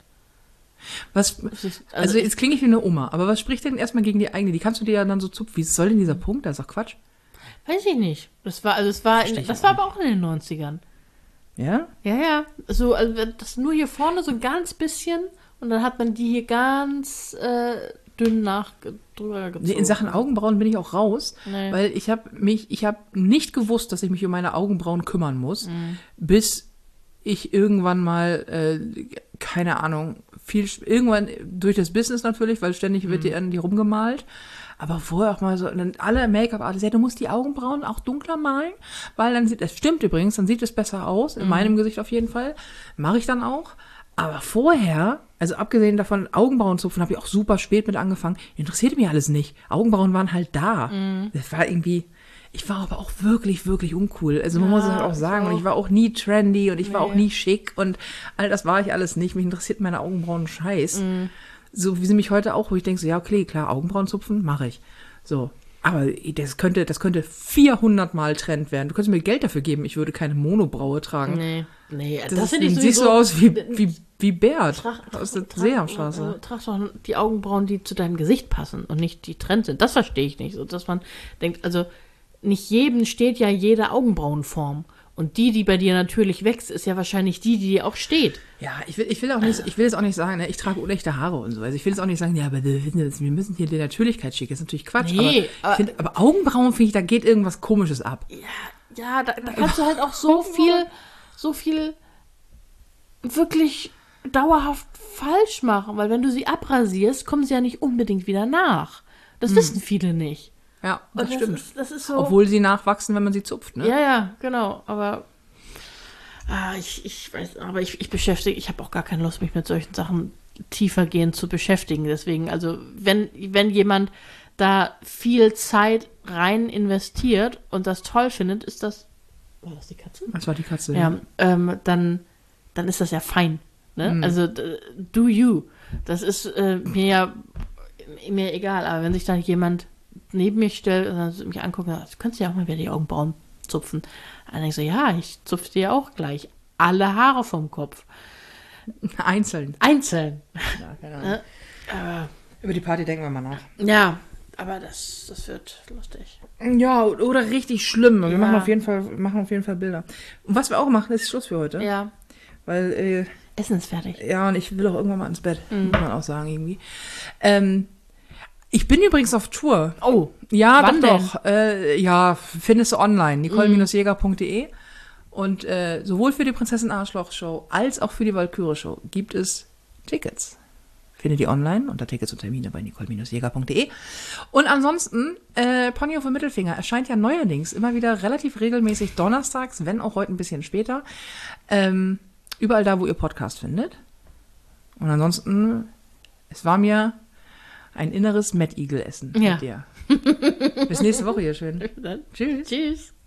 Also jetzt klinge ich wie eine Oma, aber was spricht denn erstmal gegen die eigene? Die kannst du dir ja dann so zupfen. Wie soll denn dieser Punkt? Das ist doch Quatsch. Weiß ich nicht. Das war aber auch in den 90ern. Ja? Ja. So, also das nur hier vorne so ein ganz bisschen und dann hat man die hier ganz dünn drüber gezogen. In Sachen Augenbrauen bin ich auch raus, weil ich habe nicht gewusst, dass ich mich um meine Augenbrauen kümmern muss, bis ich irgendwann mal, keine Ahnung, irgendwann durch das Business natürlich, weil ständig wird die rumgemalt, aber vorher auch mal so, dann alle Make-up-Artists, ja, du musst die Augenbrauen auch dunkler malen, weil das stimmt übrigens, dann sieht es besser aus, in meinem Gesicht auf jeden Fall, mache ich dann auch. Aber vorher, also abgesehen davon, Augenbrauenzupfen, habe ich auch super spät mit angefangen. Interessierte mich alles nicht. Augenbrauen waren halt da. Das war irgendwie, ich war aber auch wirklich, wirklich uncool. Also man muss es halt auch sagen. Und ich war auch nie trendy und ich war auch nie schick und all das war ich alles nicht. Mich interessiert meine Augenbrauen Scheiß. So wie sie mich heute auch, wo ich denke so, ja, okay, klar, Augenbrauenzupfen mache ich. So. Aber das könnte 400 Mal Trend werden. Du könntest mir Geld dafür geben, ich würde keine Monobraue tragen. Nee, das finde ich sowieso. Siehst du aus wie Bert aus der Seehamstraße. Trag doch die Augenbrauen, die zu deinem Gesicht passen und nicht die Trend sind. Das verstehe ich nicht. So, dass man denkt, also nicht jedem steht ja jede Augenbrauenform. Und die bei dir natürlich wächst, ist ja wahrscheinlich die dir auch steht. Ja, ich will jetzt auch nicht sagen, ne, ich trage unechte Haare und so. Also ich will jetzt auch nicht sagen, ja, aber wir müssen hier die Natürlichkeit schicken. Das ist natürlich Quatsch. Nee, aber Augenbrauen, finde ich, da geht irgendwas Komisches ab. Ja, da kannst du halt auch so viel wirklich dauerhaft falsch machen. Weil wenn du sie abrasierst, kommen sie ja nicht unbedingt wieder nach. Das wissen viele nicht. Ja, das stimmt. Das ist so, obwohl sie nachwachsen, wenn man sie zupft, ne? Ja, genau. Aber ich weiß, aber ich habe auch gar keine Lust, mich mit solchen Sachen tiefergehend zu beschäftigen. Deswegen, also wenn jemand da viel Zeit rein investiert und das toll findet, ist das. War das die Katze? Das war die Katze, ja. Dann ist das ja fein. Ne? Also do you. Das ist mir egal. Aber wenn sich dann jemand neben mich stellt und dann mich anguckt, du könntest ja auch mal wieder die Augenbrauen zupfen. Dann denke ich so, ja, ich zupfe dir auch gleich alle Haare vom Kopf. Einzeln. Ja, keine Ahnung. Über die Party denken wir mal nach. Ja, Aber das wird lustig. Ja, oder richtig schlimm. Wir Ja. machen auf jeden Fall Bilder. Und was wir auch machen, ist Schluss für heute. Ja. Weil, Essen ist fertig. ja, und ich will auch irgendwann mal ins Bett, muss man auch sagen, irgendwie. Ich bin übrigens auf Tour. Oh. Ja, Wann doch. Ja, findest du online, nicole-jäger.de. Und sowohl für die Prinzessin Arschloch Show als auch für die Walküre Show gibt es Tickets. Findet ihr online unter Tickets und Termine bei nicole-jäger.de. Und ansonsten, Ponyhof im Mittelfinger erscheint ja neuerdings immer wieder relativ regelmäßig donnerstags, wenn auch heute ein bisschen später. Überall da, wo ihr Podcast findet. Und ansonsten, es war mir ein inneres Mad Eagle essen Ja. mit dir. Bis nächste Woche, ihr Schön. Dann. Tschüss. Tschüss.